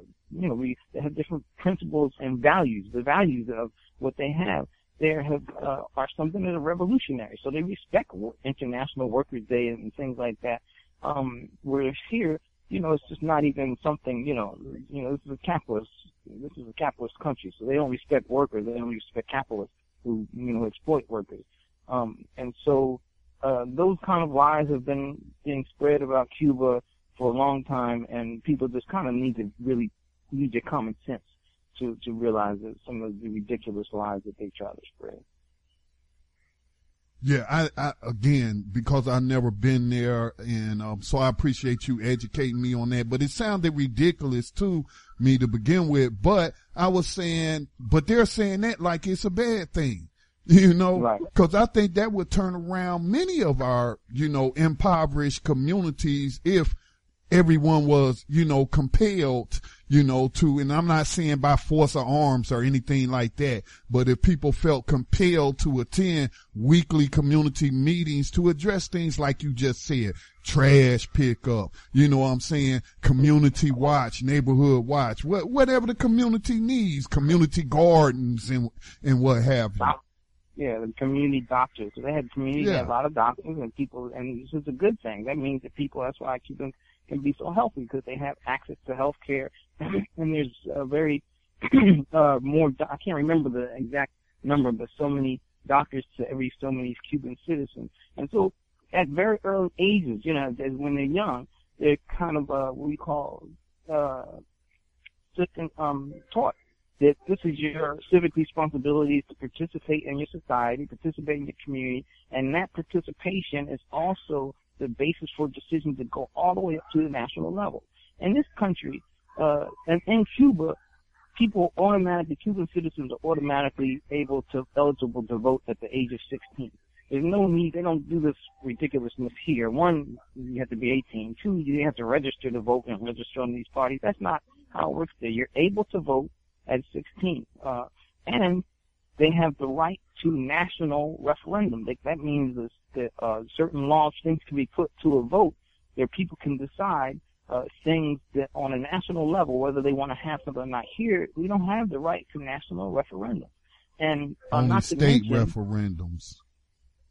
they have different principles and values. The values of what they have are something that are revolutionary. So they respect International Workers' Day and things like that. Whereas here, it's just not even something. This is a capitalist country, so they don't respect workers. They don't respect capitalists who exploit workers. And so those kind of lies have been being spread about Cuba for a long time, and people just kind of need to really use their common sense to realize that some of the ridiculous lies that they try to spread. Yeah, I again, because I've never been there, and so I appreciate you educating me on that. But it sounded ridiculous to me to begin with. But I was saying, but they're saying that like it's a bad thing. Right. Cause I think that would turn around many of our, impoverished communities if everyone was, compelled, to, and I'm not saying by force of arms or anything like that, but if people felt compelled to attend weekly community meetings to address things like you just said, trash pickup, community watch, neighborhood watch, whatever the community needs, community gardens and what have you. Yeah, the community doctors. So they had community, they had a lot of doctors and people, and this is a good thing. That means that people, that's why Cubans can be so healthy, because they have access to health care. And there's a very, I can't remember the exact number, but so many doctors to every so many Cuban citizens. And so at very early ages, when they're young, they're kind of, what we call, taught that this is your civic responsibility to participate in your society, participate in your community, and that participation is also the basis for decisions that go all the way up to the national level. In this country, and in Cuba, Cuban citizens are automatically eligible to vote at the age of 16. There's no need, they don't do this ridiculousness here. One, you have to be 18. Two, you have to register to vote and register on these parties. That's not how it works there. You're able to vote at 16. And they have the right to national referendum. That means that certain laws, things can be put to a vote where people can decide things that on a national level, whether they want to have something or not. Here, we don't have the right to national referendum. And only not state to mention, referendums.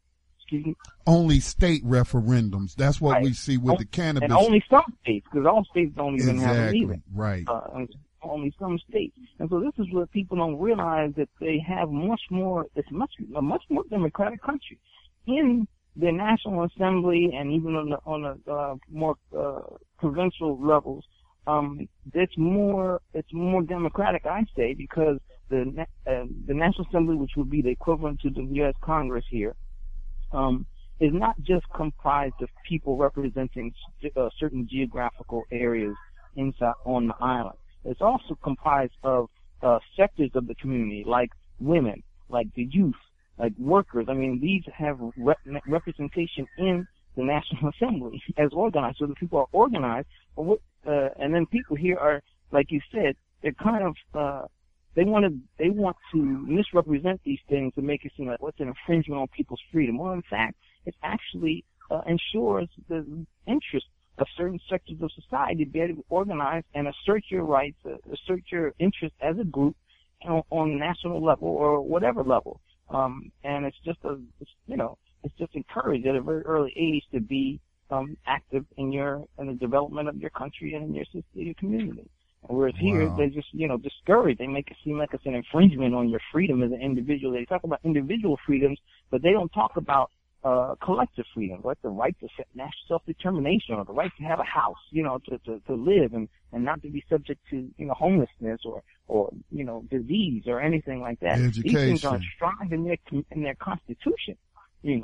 Excuse me? Only state referendums. That's what Right. we see with the cannabis. And only some states, because all states don't even have it Exactly. either. Right. And only some states. And so this is what people don't realize, that they have much more, it's a much more democratic country. In the National Assembly and even on the more provincial levels, it's more democratic, I say, because the National Assembly, which would be the equivalent to the U.S. Congress here, is not just comprised of people representing certain geographical areas inside on the island. It's also comprised of sectors of the community, like women, like the youth, like workers. I mean, these have representation in the National Assembly as organized. So the people are organized, and then people here are, like you said, they're kind of they want to misrepresent these things to make it seem like what's an infringement on people's freedom. Well, in fact, it actually ensures the interest of certain sectors of society to be able to organize and assert your rights, assert your interest as a group on national level or whatever level. And it's just it's just encouraged at a very early age to be active in the development of your country and in your community. Whereas here, they just, discourage. They make it seem like it's an infringement on your freedom as an individual. They talk about individual freedoms, but they don't talk about collective freedom, like the right to national self-determination, or the right to have a house, to live and not to be subject to, homelessness or disease or anything like that. Education. These things are enshrined in their constitution, and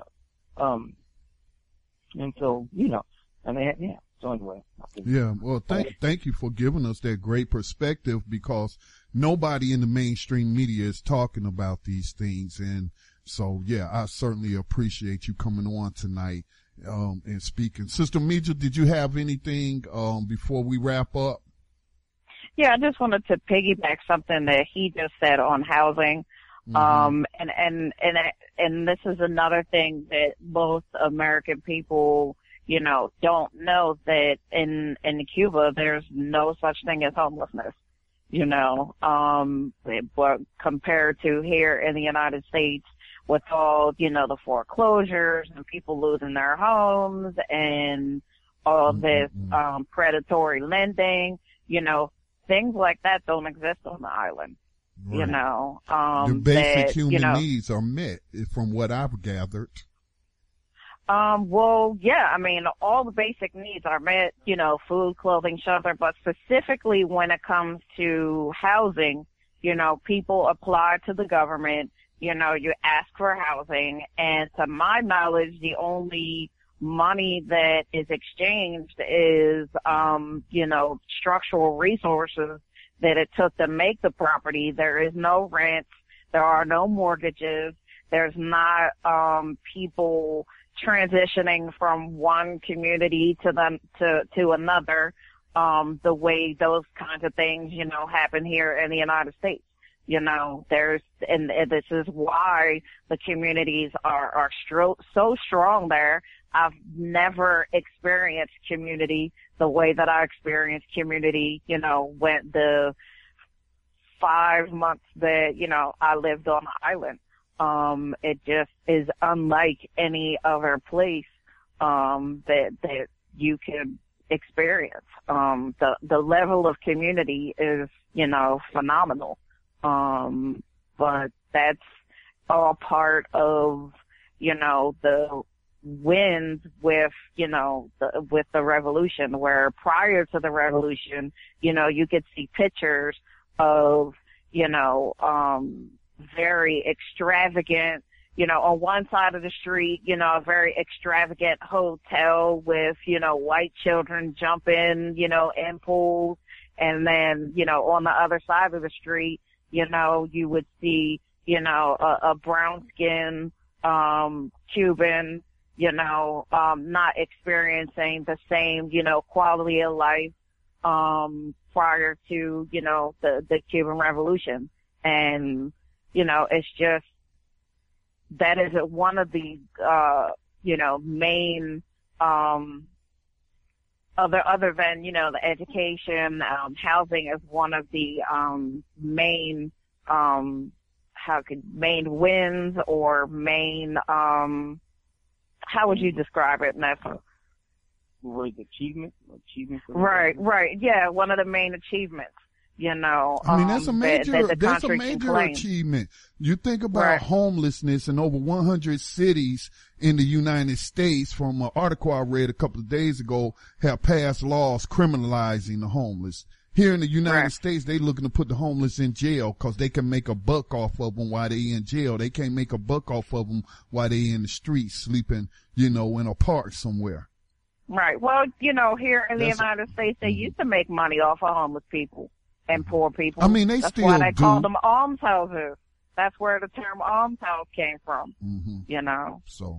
so, and they, yeah. So anyway. Yeah, well, thank you for giving us that great perspective, because nobody in the mainstream media is talking about these things. And so, yeah, I certainly appreciate you coming on tonight, and speaking. Sister Meja, did you have anything, before we wrap up? Yeah, I just wanted to piggyback something that he just said on housing. And this is another thing that most American people, don't know, that in Cuba, there's no such thing as homelessness, but compared to here in the United States, with all, the foreclosures and people losing their homes and all this, predatory lending, things like that don't exist on the island. Right. The basic human needs are met, from what I've gathered. Well, yeah, I mean, all the basic needs are met, food, clothing, shelter, but specifically when it comes to housing, people apply to the government, you ask for housing, and to my knowledge, the only money that is exchanged is, structural resources that it took to make the property. There is no rent. There are no mortgages. There's not, people transitioning from one community to another, the way those kinds of things, happen here in the United States. And this is why the communities are so strong there. I've never experienced community the way that I experienced community, when the 5 months that, I lived on the island. It just is unlike any other place, that you could experience. The level of community is, phenomenal. But that's all part of, the wins with, with the revolution, where prior to the revolution, you could see pictures of, very extravagant, on one side of the street, a very extravagant hotel with, white children jumping, in pools. And then, on the other side of the street, you would see, a brown skin, Cuban, not experiencing the same, quality of life, prior to, the Cuban Revolution. And, it's just, that is one of the, main, other than, the education, housing is one of the, main, main wins or main, how would you describe it, Nessa? Word achievement. Right. Yeah, one of the main achievements. You know, I mean, that's a major, claim. achievement. You think about homelessness in over 100 cities in the United States, from an article I read a couple of days ago, have passed laws criminalizing the homeless. Here in the United States, they looking to put the homeless in jail because they can make a buck off of them while they in jail. They can't make a buck off of them while they in the streets sleeping, you know, in a park somewhere. Right. Well, you know, here in the United States, they used to make money off of homeless people and poor people. I mean, That's still why they call them almshouses. That's where the term almshouse came from. Mm-hmm. You know. So.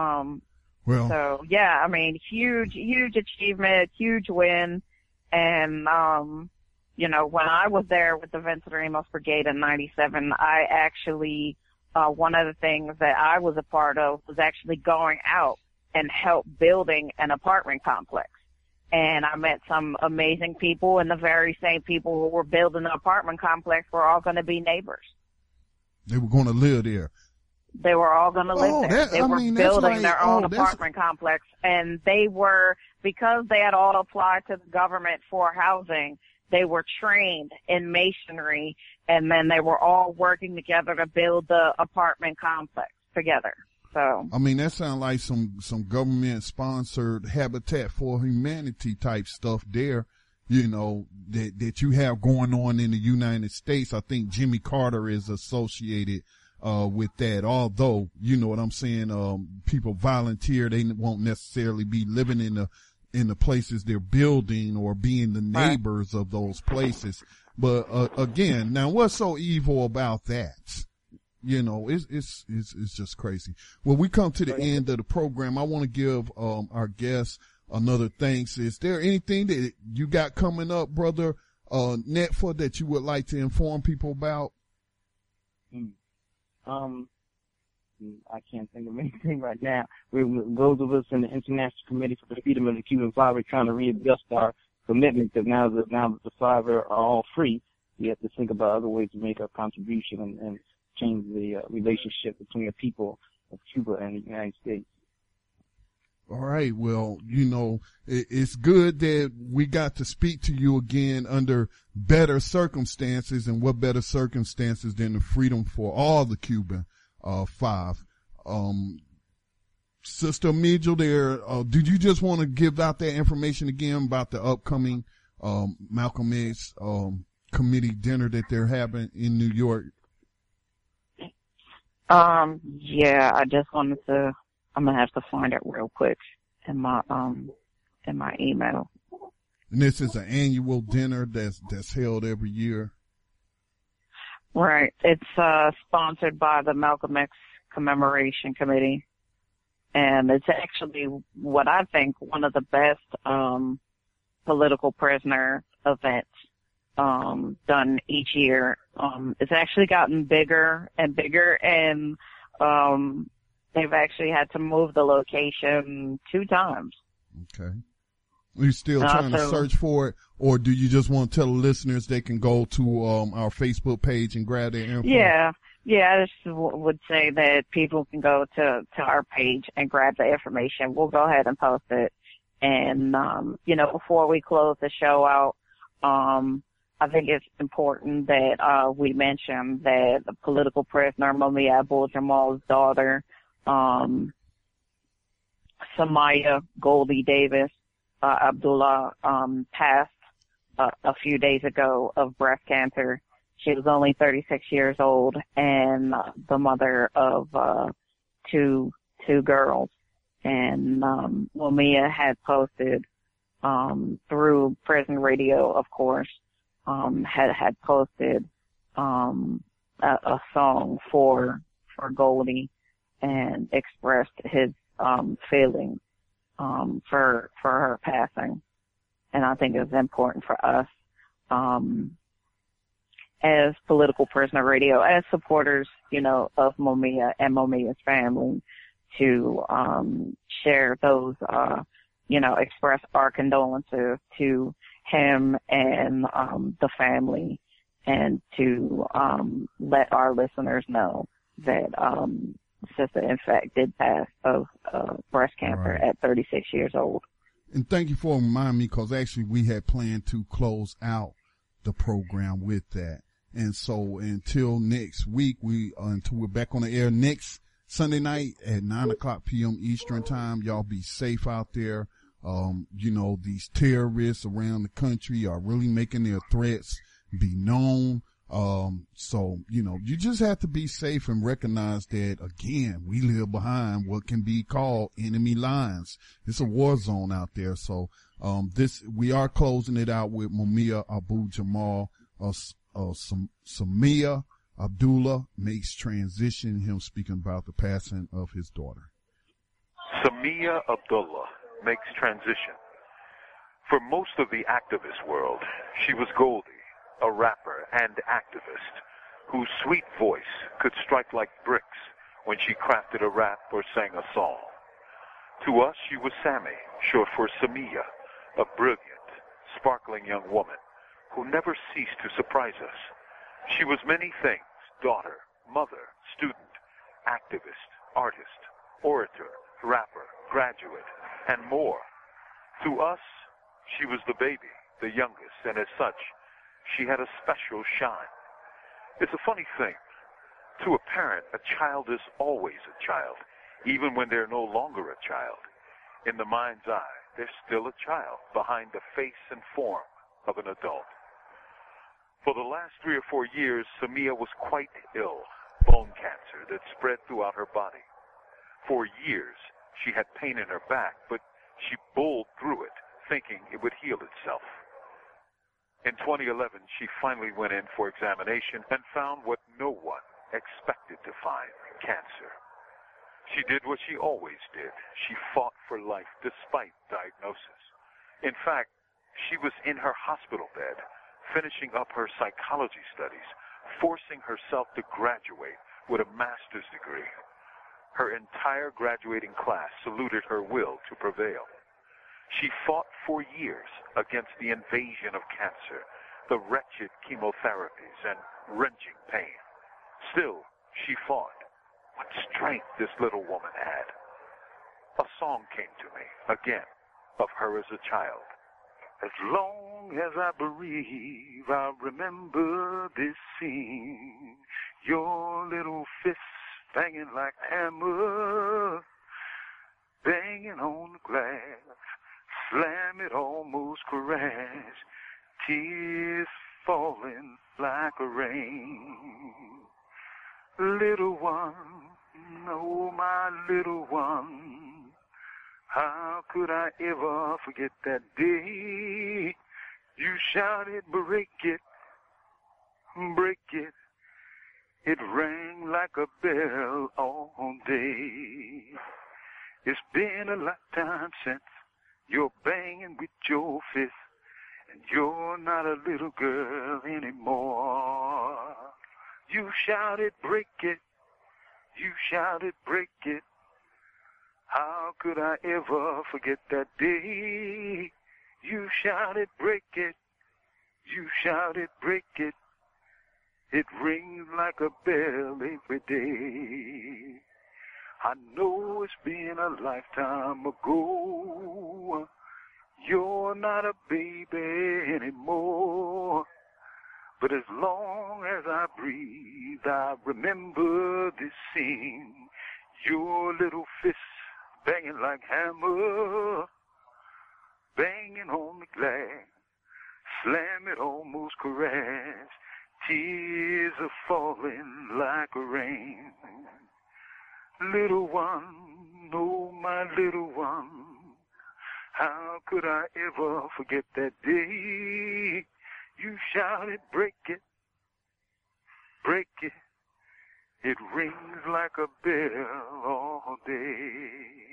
Well. So yeah, I mean, huge achievement, huge win, and you know, when I was there with the Vincent Ramos Brigade in '97, I actually one of the things that I was a part of was actually going out and help building an apartment complex. And I met some amazing people, and the very same people who were building the apartment complex were all going to be neighbors. They were going to live there. They were all going to live there. They were building their own apartment complex, and they were, because they had all applied to the government for housing, they were trained in masonry, and then they were all working together to build the apartment complex together. So, I mean, that sounds like some government-sponsored Habitat for Humanity type stuff there, you know, that you have going on in the United States. I think Jimmy Carter is associated with that, although, you know what I'm saying, people volunteer. They won't necessarily be living in the places they're building or being the neighbors of those places. But again, now what's so evil about that? You know, it's just crazy. Well, we come to the end of the program. I want to give our guests another thanks. Is there anything that you got coming up, brother Netfa, that you would like to inform people about? I can't think of anything right now. Those of us in the International Committee for the Freedom of the Cuban Five are trying to readjust our commitment, because now that the five are all free, we have to think about other ways to make our contribution and change the relationship between the people of Cuba and the United States. All right. Well, you know, it's good that we got to speak to you again under better circumstances, and what better circumstances than the freedom for all the Cuban five. Sister Mijel there, did you just want to give out that information again about the upcoming Malcolm X committee dinner that they're having in New York? Yeah, I just wanted to, I'm gonna have to find it real quick in my email. And this is an annual dinner that's held every year. Right. It's, sponsored by the Malcolm X Commemoration Committee. And it's actually what I think one of the best, political prisoner events, done each year. It's actually gotten bigger and bigger, and they've actually had to move the location 2 times. Okay. Are you still trying to search for it, or do you just want to tell the listeners they can go to our Facebook page and grab their info? Yeah, I just would say that people can go to our page and grab the information. We'll go ahead and post it. And, you know, before we close the show out, I think it's important that we mention that the political prisoner Mumia Abu-Jamal's daughter, Samaya Goldie Davis Abdullah, passed a few days ago of breast cancer. She was only 36 years old and the mother of two girls. And Mumia had posted through prison radio, of course, had posted a song for Goldie and expressed his feelings for her passing. And I think it's important for us as political prisoner radio, as supporters, you know, of Mumia and Mumia's family, to share those, you know, express our condolences to him and the family, and to let our listeners know that sister, in fact, did pass of breast cancer at 36 years old. And thank you for reminding me, because actually we had planned to close out the program with that. And so until next week, until we're back on the air next Sunday night at 9:00 p.m. Eastern time, y'all be safe out there. These terrorists around the country are really making their threats be known. You just have to be safe and recognize that, again, we live behind what can be called enemy lines. It's a war zone out there. So, we are closing it out with Mumia Abu Jamal. Samia Abdullah makes transition, him speaking about the passing of his daughter. Samia Abdullah makes transition. For most of the activist world, she was Goldie, a rapper and activist whose sweet voice could strike like bricks when she crafted a rap or sang a song. To us, she was Sammy, short for Samia, a brilliant, sparkling young woman who never ceased to surprise us. She was many things: daughter, mother, student, activist, artist, orator, rapper, graduate, and more. To us, she was the baby, the youngest, and as such, she had a special shine. It's a funny thing. To a parent, a child is always a child, even when they're no longer a child. In the mind's eye, they're still a child behind the face and form of an adult. For the last 3 or 4 years, Samia was quite ill, bone cancer that spread throughout her body. For years, she had pain in her back, but she bowled through it, thinking it would heal itself. In 2011, she finally went in for examination and found what no one expected to find: cancer. She did what she always did. She fought for life despite diagnosis. In fact, she was in her hospital bed, finishing up her psychology studies, forcing herself to graduate with a master's degree. Her entire graduating class saluted her will to prevail. She fought for years against the invasion of cancer, the wretched chemotherapies and wrenching pain. Still, she fought. What strength this little woman had. A song came to me, again, of her as a child. As long as I breathe, I'll remember this scene. Your little fist banging like hammer, banging on the glass. Slam it, almost crash, tears falling like a rain. Little one, oh my little one, how could I ever forget that day? You shouted, break it, break it. It rang like a bell all day. It's been a lifetime since you're banging with your fist, and you're not a little girl anymore. You shouted, break it. You shouted, break it. How could I ever forget that day? You shouted, break it. You shouted, break it. It rings like a bell every day. I know it's been a lifetime ago. You're not a baby anymore. But as long as I breathe, I remember this scene. Your little fist banging like hammer, banging on the glass. Slam it, almost crash. Tears are falling like a rain. Little one, oh my little one, how could I ever forget that day? You shouted, break it, break it. It rings like a bell all day.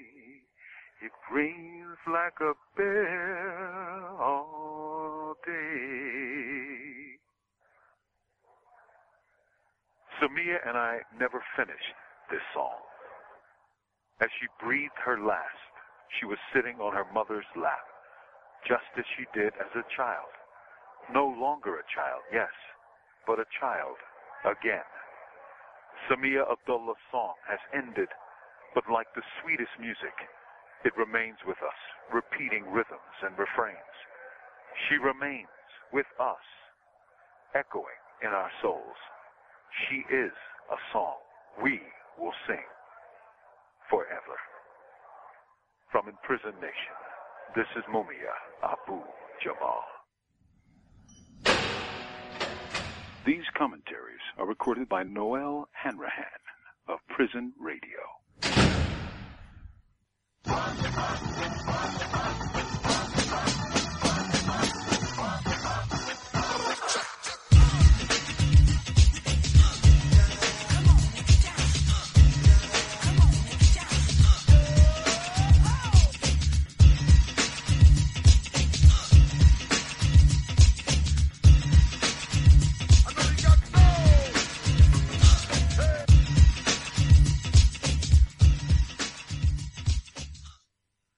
It rings like a bell all day. Samia and I never finished this song. As she breathed her last, she was sitting on her mother's lap, just as she did as a child. No longer a child, yes, but a child again. Samia Abdullah's song has ended, but like the sweetest music, it remains with us, repeating rhythms and refrains. She remains with us, echoing in our souls. She is a song we will sing forever. From Imprisoned Nation, this is Mumia Abu Jamal. These commentaries are recorded by Noel Hanrahan of Prison Radio.